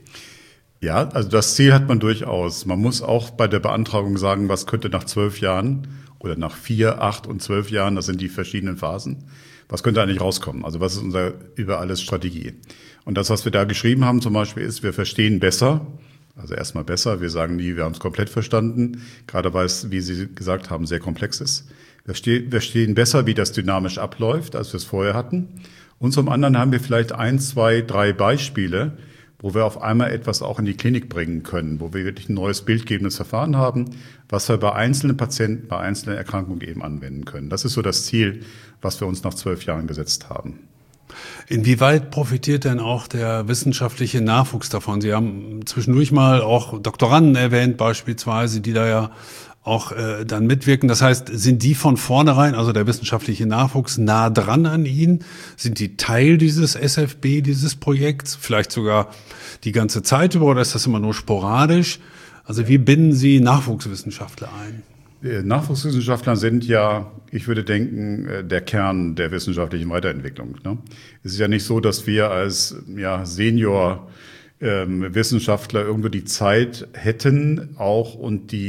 Ja, also das Ziel hat man durchaus. Man muss auch bei der Beantragung sagen, was könnte nach zwölf Jahren oder nach vier, acht und zwölf Jahren, das sind die verschiedenen Phasen, was könnte eigentlich rauskommen? Also was ist unsere über alles Strategie? Und das, was wir da geschrieben haben zum Beispiel, ist, wir verstehen besser, also erstmal besser, wir sagen nie, wir haben es komplett verstanden, gerade weil es, wie Sie gesagt haben, sehr komplex ist. Wir verstehen besser, wie das dynamisch abläuft, als wir es vorher hatten. Und zum anderen haben wir vielleicht ein, zwei, drei Beispiele, wo wir auf einmal etwas auch in die Klinik bringen können, wo wir wirklich ein neues bildgebendes Verfahren haben, was wir bei einzelnen Patienten, bei einzelnen Erkrankungen eben anwenden können. Das ist so das Ziel, was wir uns nach zwölf Jahren gesetzt haben. Inwieweit profitiert denn auch der wissenschaftliche Nachwuchs davon? Sie haben zwischendurch mal auch Doktoranden erwähnt beispielsweise, die da ja auch äh, dann mitwirken. Das heißt, sind die von vornherein, also der wissenschaftliche Nachwuchs, nah dran an Ihnen? Sind die Teil dieses S F B, dieses Projekts? Vielleicht sogar die ganze Zeit über oder ist das immer nur sporadisch? Also wie binden Sie Nachwuchswissenschaftler ein? Nachwuchswissenschaftler sind ja, ich würde denken, der Kern der wissenschaftlichen Weiterentwicklung. Ne? Es ist ja nicht so, dass wir als ja, Senior ähm, Wissenschaftler irgendwo die Zeit hätten auch und die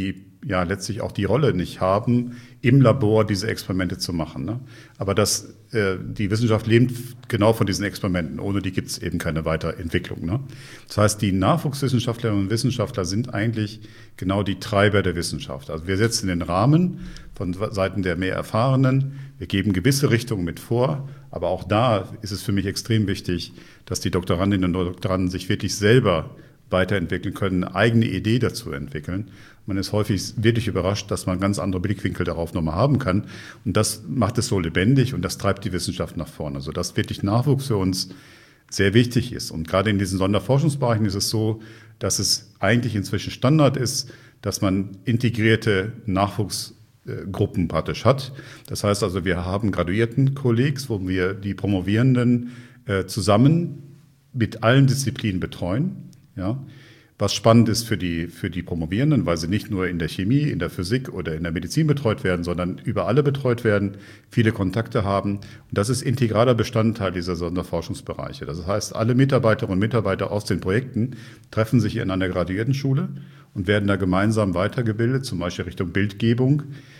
ja letztlich auch die Rolle nicht haben, im Labor diese Experimente zu machen. Ne? Aber das, äh, die Wissenschaft lebt genau von diesen Experimenten. Ohne die gibt es eben keine Weiterentwicklung. Ne? Das heißt, die Nachwuchswissenschaftlerinnen und Wissenschaftler sind eigentlich genau die Treiber der Wissenschaft. Also wir setzen den Rahmen von Seiten der mehr Erfahrenen. Wir geben gewisse Richtungen mit vor. Aber auch da ist es für mich extrem wichtig, dass die Doktorandinnen und Doktoranden sich wirklich selber weiterentwickeln können, eine eigene Idee dazu entwickeln. Man ist häufig wirklich überrascht, dass man ganz andere Blickwinkel darauf nochmal haben kann. Und das macht es so lebendig und das treibt die Wissenschaft nach vorne. Also dass wirklich Nachwuchs für uns sehr wichtig ist. Und gerade in diesen Sonderforschungsbereichen ist es so, dass es eigentlich inzwischen Standard ist, dass man integrierte Nachwuchsgruppen praktisch hat. Das heißt also, wir haben Graduiertenkollegs, wo wir die Promovierenden zusammen mit allen Disziplinen betreuen. Ja, was spannend ist für die, für die Promovierenden, weil sie nicht nur in der Chemie, in der Physik oder in der Medizin betreut werden, sondern über alle betreut werden, viele Kontakte haben. Und das ist integraler Bestandteil dieser Sonderforschungsbereiche. Das heißt, alle Mitarbeiterinnen und Mitarbeiter aus den Projekten treffen sich in einer Graduiertenschule und werden da gemeinsam weitergebildet, zum Beispiel Richtung Bildgebung.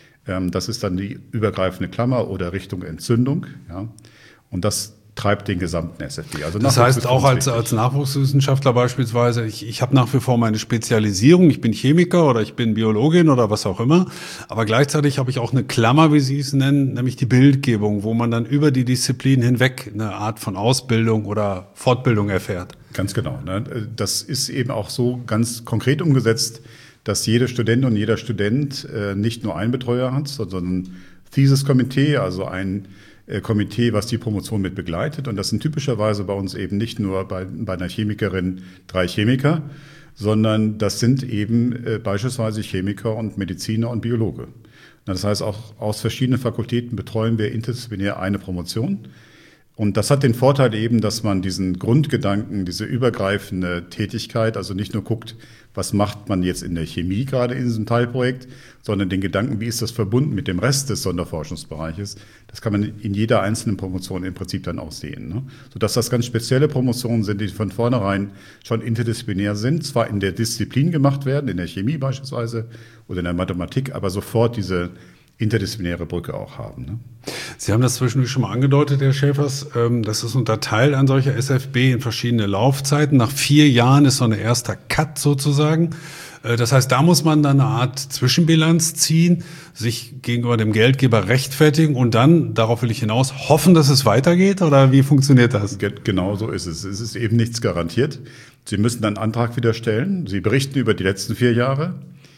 Das ist dann die übergreifende Klammer oder Richtung Entzündung. Ja, und das treibt den gesamten S F B. Also das heißt auch als, als Nachwuchswissenschaftler beispielsweise, ich, ich habe nach wie vor meine Spezialisierung, ich bin Chemiker oder ich bin Biologin oder was auch immer, aber gleichzeitig habe ich auch eine Klammer, wie Sie es nennen, nämlich die Bildgebung, wo man dann über die Disziplin hinweg eine Art von Ausbildung oder Fortbildung erfährt. Ganz genau. Ne? Das ist eben auch so ganz konkret umgesetzt, dass jede Studentin und jeder Student äh, nicht nur einen Betreuer hat, sondern ein Thesis-Komitee, also ein Komitee, was die Promotion mit begleitet. Und das sind typischerweise bei uns eben nicht nur bei, bei einer Chemikerin drei Chemiker, sondern das sind eben äh, beispielsweise Chemiker und Mediziner und Biologe. Das heißt, auch aus verschiedenen Fakultäten betreuen wir interdisziplinär eine Promotion. Und das hat den Vorteil eben, dass man diesen Grundgedanken, diese übergreifende Tätigkeit, also nicht nur guckt, was macht man jetzt in der Chemie gerade in diesem Teilprojekt, sondern den Gedanken, wie ist das verbunden mit dem Rest des Sonderforschungsbereiches, das kann man in jeder einzelnen Promotion im Prinzip dann auch sehen. Ne? Sodass das ganz spezielle Promotionen sind, die von vornherein schon interdisziplinär sind, zwar in der Disziplin gemacht werden, in der Chemie beispielsweise oder in der Mathematik, aber sofort diese interdisziplinäre Brücke auch haben. Ne? Sie haben das zwischendurch schon mal angedeutet, Herr Schäfers. Das ist unterteilt an solcher S F B in verschiedene Laufzeiten. Nach vier Jahren ist so ein erster Cut sozusagen. Das heißt, da muss man dann eine Art Zwischenbilanz ziehen, sich gegenüber dem Geldgeber rechtfertigen und dann, darauf will ich hinaus, hoffen, dass es weitergeht? Oder wie funktioniert das? Genau so ist es. Es ist eben nichts garantiert. Sie müssen einen Antrag wieder stellen. Sie berichten über die letzten vier Jahre.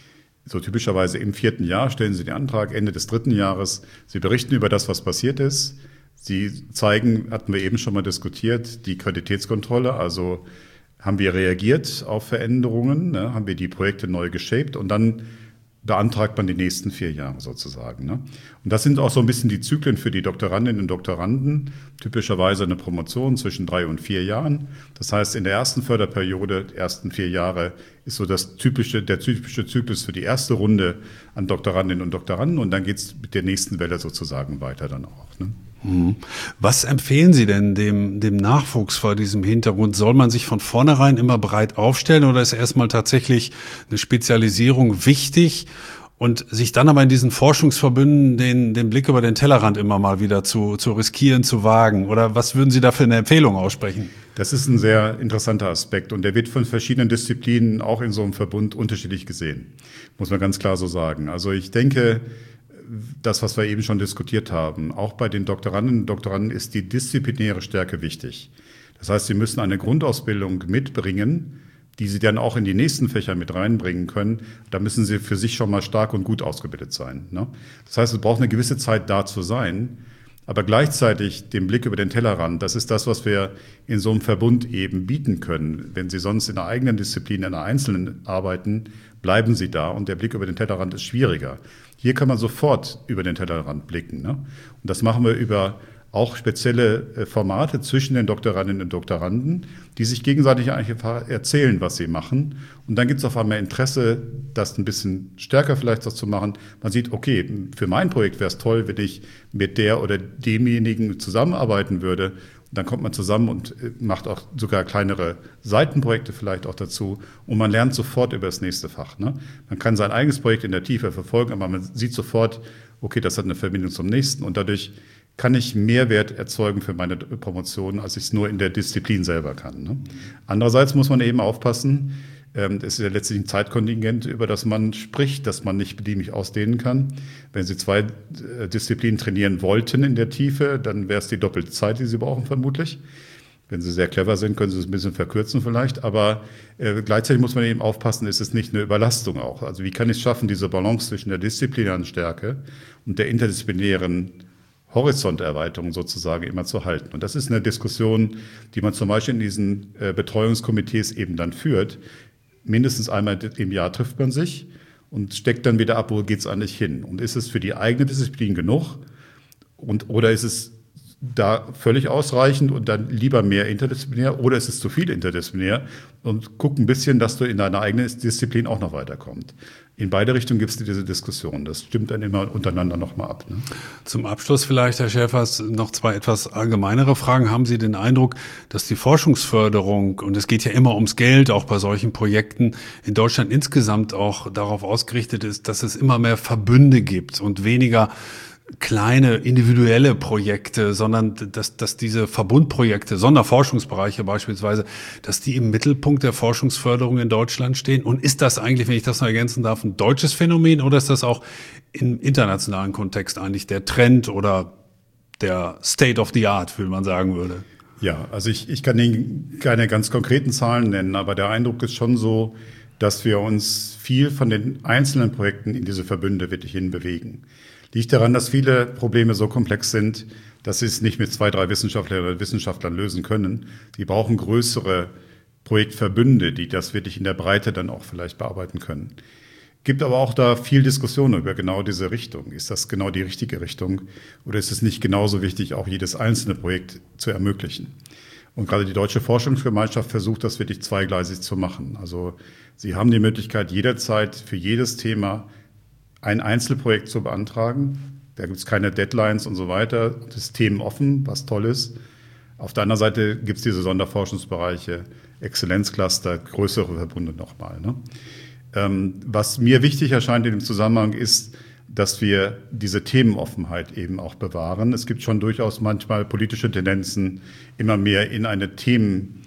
So typischerweise im vierten Jahr stellen Sie den Antrag, Ende des dritten Jahres. Sie berichten über das, was passiert ist. Sie zeigen, hatten wir eben schon mal diskutiert, die Qualitätskontrolle. Also haben wir reagiert auf Veränderungen, ne? Haben wir die Projekte neu geshaped und dann beantragt man die nächsten vier Jahre sozusagen. Ne? Und das sind auch so ein bisschen die Zyklen für die Doktorandinnen und Doktoranden. Typischerweise eine Promotion zwischen drei und vier Jahren. Das heißt, in der ersten Förderperiode, die ersten vier Jahre, ist so das typische, der typische Zyklus für die erste Runde an Doktorandinnen und Doktoranden. Und dann geht es mit der nächsten Welle sozusagen weiter dann auch. Ne? Was empfehlen Sie denn dem, dem Nachwuchs vor diesem Hintergrund? Soll man sich von vornherein immer breit aufstellen oder ist erstmal tatsächlich eine Spezialisierung wichtig und sich dann aber in diesen Forschungsverbünden den, den Blick über den Tellerrand immer mal wieder zu, zu riskieren, zu wagen? Oder was würden Sie da für eine Empfehlung aussprechen? Das ist ein sehr interessanter Aspekt und der wird von verschiedenen Disziplinen auch in so einem Verbund unterschiedlich gesehen, muss man ganz klar so sagen. Also ich denke, das, was wir eben schon diskutiert haben, auch bei den Doktorandinnen und Doktoranden ist die disziplinäre Stärke wichtig. Das heißt, sie müssen eine Grundausbildung mitbringen, die sie dann auch in die nächsten Fächer mit reinbringen können. Da müssen sie für sich schon mal stark und gut ausgebildet sein. Ne? Das heißt, es braucht eine gewisse Zeit da zu sein, aber gleichzeitig den Blick über den Tellerrand, das ist das, was wir in so einem Verbund eben bieten können. Wenn Sie sonst in einer eigenen Disziplin, in einer einzelnen arbeiten, bleiben Sie da und der Blick über den Tellerrand ist schwieriger. Hier kann man sofort über den Tellerrand blicken. Ne? Und das machen wir über auch spezielle Formate zwischen den Doktorandinnen und Doktoranden, die sich gegenseitig eigentlich erzählen, was sie machen. Und dann gibt es auf einmal Interesse, das ein bisschen stärker vielleicht so zu machen. Man sieht, okay, für mein Projekt wäre es toll, wenn ich mit der oder demjenigen zusammenarbeiten würde. Dann kommt man zusammen und macht auch sogar kleinere Seitenprojekte vielleicht auch dazu. Und man lernt sofort über das nächste Fach. Ne? Man kann sein eigenes Projekt in der Tiefe verfolgen, aber man sieht sofort, okay, das hat eine Verbindung zum nächsten. Und dadurch kann ich Mehrwert erzeugen für meine Promotion, als ich es nur in der Disziplin selber kann. Ne? Andererseits muss man eben aufpassen, ähm, das ist ja letztlich ein Zeitkontingent, über das man spricht, das man nicht beliebig ausdehnen kann. Wenn Sie zwei äh, Disziplinen trainieren wollten in der Tiefe, dann wäre es die doppelte Zeit, die Sie brauchen vermutlich. Wenn Sie sehr clever sind, können Sie es ein bisschen verkürzen vielleicht, aber äh, gleichzeitig muss man eben aufpassen, ist es nicht eine Überlastung auch. Also wie kann ich es schaffen, diese Balance zwischen der disziplinären Stärke und der interdisziplinären Horizonterweiterung sozusagen immer zu halten. Und das ist eine Diskussion, die man zum Beispiel in diesen äh, Betreuungskomitees eben dann führt. Mindestens einmal im Jahr trifft man sich und steckt dann wieder ab, wo geht es eigentlich hin? Und ist es für die eigene Disziplin genug? Und, oder ist es da völlig ausreichend und dann lieber mehr interdisziplinär? Oder ist es zu viel interdisziplinär? Und guck ein bisschen, dass du in deiner eigenen Disziplin auch noch weiterkommst. In beide Richtungen gibt es diese Diskussion. Das stimmt dann immer untereinander nochmal ab. Ne? Zum Abschluss vielleicht, Herr Schäfers, noch zwei etwas allgemeinere Fragen. Haben Sie den Eindruck, dass die Forschungsförderung, und es geht ja immer ums Geld, auch bei solchen Projekten, in Deutschland insgesamt auch darauf ausgerichtet ist, dass es immer mehr Verbünde gibt und weniger kleine individuelle Projekte, sondern dass, dass diese Verbundprojekte, Sonderforschungsbereiche beispielsweise, dass die im Mittelpunkt der Forschungsförderung in Deutschland stehen? Und ist das eigentlich, wenn ich das noch ergänzen darf, ein deutsches Phänomen oder ist das auch im internationalen Kontext eigentlich der Trend oder der State of the Art, wie man sagen würde? Ja, also ich, ich kann Ihnen keine ganz konkreten Zahlen nennen, aber der Eindruck ist schon so, dass wir uns viel von den einzelnen Projekten in diese Verbünde wirklich hinbewegen. Liegt daran, dass viele Probleme so komplex sind, dass sie es nicht mit zwei, drei Wissenschaftlerinnen oder Wissenschaftlern lösen können. Sie brauchen größere Projektverbünde, die das wirklich in der Breite dann auch vielleicht bearbeiten können. Gibt aber auch da viel Diskussion über genau diese Richtung. Ist das genau die richtige Richtung oder ist es nicht genauso wichtig, auch jedes einzelne Projekt zu ermöglichen? Und gerade die Deutsche Forschungsgemeinschaft versucht, das wirklich zweigleisig zu machen. Also Sie haben die Möglichkeit, jederzeit für jedes Thema ein Einzelprojekt zu beantragen. Da gibt es keine Deadlines und so weiter. Das ist themenoffen, was toll ist. Auf der anderen Seite gibt es diese Sonderforschungsbereiche, Exzellenzcluster, größere Verbunde nochmal. Ne? Ähm, was mir wichtig erscheint in dem Zusammenhang ist, dass wir diese Themenoffenheit eben auch bewahren. Es gibt schon durchaus manchmal politische Tendenzen, immer mehr in eine Themen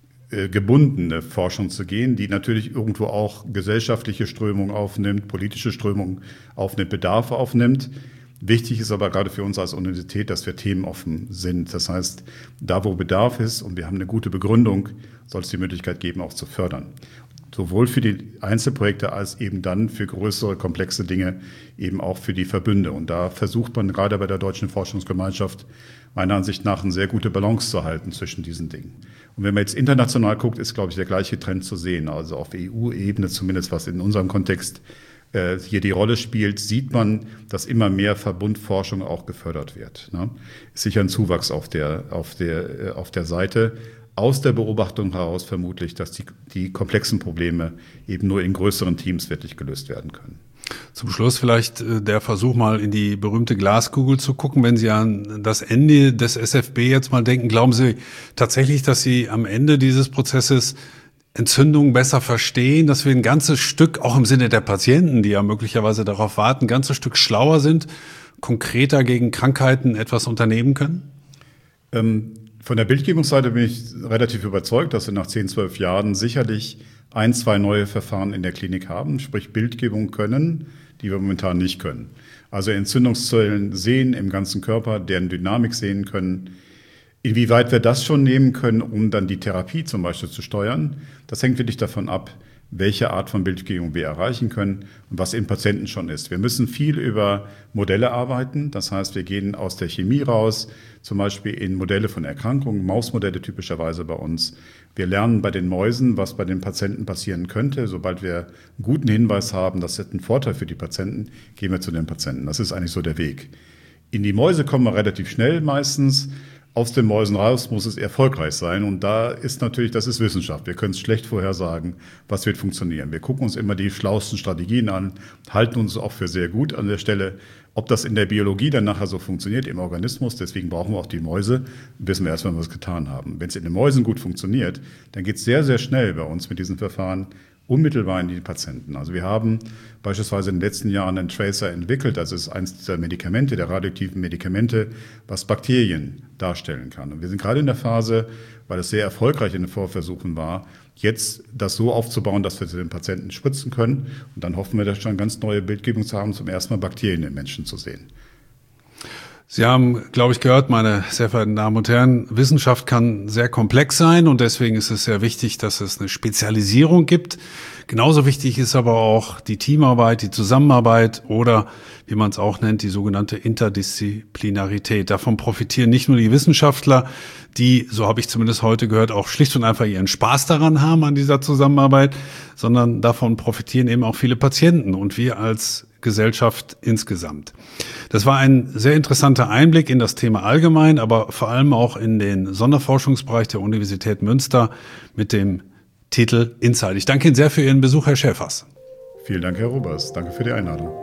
gebundene Forschung zu gehen, die natürlich irgendwo auch gesellschaftliche Strömungen aufnimmt, politische Strömungen aufnimmt, Bedarfe aufnimmt. Wichtig ist aber gerade für uns als Universität, dass wir themenoffen sind. Das heißt, da wo Bedarf ist und wir haben eine gute Begründung, soll es die Möglichkeit geben, auch zu fördern. Sowohl für die Einzelprojekte als eben dann für größere, komplexe Dinge, eben auch für die Verbünde. Und da versucht man gerade bei der Deutschen Forschungsgemeinschaft meiner Ansicht nach eine sehr gute Balance zu halten zwischen diesen Dingen. Und wenn man jetzt international guckt, ist, glaube ich, der gleiche Trend zu sehen. Also auf E U-Ebene zumindest, was in unserem Kontext äh, hier die Rolle spielt, sieht man, dass immer mehr Verbundforschung auch gefördert wird. Ne? Ist sicher ein Zuwachs auf der, auf der, äh, auf der Seite. Aus der Beobachtung heraus vermutlich, dass die, die komplexen Probleme eben nur in größeren Teams wirklich gelöst werden können. Zum Schluss vielleicht äh, der Versuch, mal in die berühmte Glaskugel zu gucken. Wenn Sie an das Ende des S F B jetzt mal denken, glauben Sie tatsächlich, dass Sie am Ende dieses Prozesses Entzündungen besser verstehen, dass wir ein ganzes Stück, auch im Sinne der Patienten, die ja möglicherweise darauf warten, ein ganzes Stück schlauer sind, konkreter gegen Krankheiten etwas unternehmen können? Ähm Von der Bildgebungsseite bin ich relativ überzeugt, dass wir nach zehn, zwölf Jahren sicherlich ein, zwei neue Verfahren in der Klinik haben, sprich Bildgebung können, die wir momentan nicht können. Also Entzündungszellen sehen im ganzen Körper, deren Dynamik sehen können. Inwieweit wir das schon nehmen können, um dann die Therapie zum Beispiel zu steuern, das hängt wirklich davon ab, welche Art von Bildgebung wir erreichen können und was im Patienten schon ist. Wir müssen viel über Modelle arbeiten. Das heißt, wir gehen aus der Chemie raus, zum Beispiel in Modelle von Erkrankungen, Mausmodelle typischerweise bei uns. Wir lernen bei den Mäusen, was bei den Patienten passieren könnte. Sobald wir einen guten Hinweis haben, das ist ein Vorteil für die Patienten, gehen wir zu den Patienten. Das ist eigentlich so der Weg. In die Mäuse kommen wir relativ schnell meistens. Aus den Mäusen raus muss es erfolgreich sein. Und da ist natürlich, das ist Wissenschaft. Wir können es schlecht vorhersagen, was wird funktionieren. Wir gucken uns immer die schlauesten Strategien an, halten uns auch für sehr gut an der Stelle. Ob das in der Biologie dann nachher so funktioniert, im Organismus, deswegen brauchen wir auch die Mäuse, wissen wir erst, wenn wir es getan haben. Wenn es in den Mäusen gut funktioniert, dann geht es sehr, sehr schnell bei uns mit diesen Verfahren unmittelbar in die Patienten. Also wir haben beispielsweise in den letzten Jahren einen Tracer entwickelt, das ist eines dieser Medikamente, der radioaktiven Medikamente, was Bakterien darstellen kann. Und wir sind gerade in der Phase, weil es sehr erfolgreich in den Vorversuchen war, jetzt das so aufzubauen, dass wir den Patienten spritzen können. Und dann hoffen wir, da schon ganz neue Bildgebung zu haben, zum ersten Mal Bakterien in Menschen zu sehen. Sie haben, glaube ich, gehört, meine sehr verehrten Damen und Herren, Wissenschaft kann sehr komplex sein und deswegen ist es sehr wichtig, dass es eine Spezialisierung gibt. Genauso wichtig ist aber auch die Teamarbeit, die Zusammenarbeit oder, wie man es auch nennt, die sogenannte Interdisziplinarität. Davon profitieren nicht nur die Wissenschaftler, die, so habe ich zumindest heute gehört, auch schlicht und einfach ihren Spaß daran haben an dieser Zusammenarbeit, sondern davon profitieren eben auch viele Patienten und wir als Gesellschaft insgesamt. Das war ein sehr interessanter Einblick in das Thema allgemein, aber vor allem auch in den Sonderforschungsbereich der Universität Münster mit dem Titel Insight. Ich danke Ihnen sehr für Ihren Besuch, Herr Schäfers. Vielen Dank, Herr Robers. Danke für die Einladung.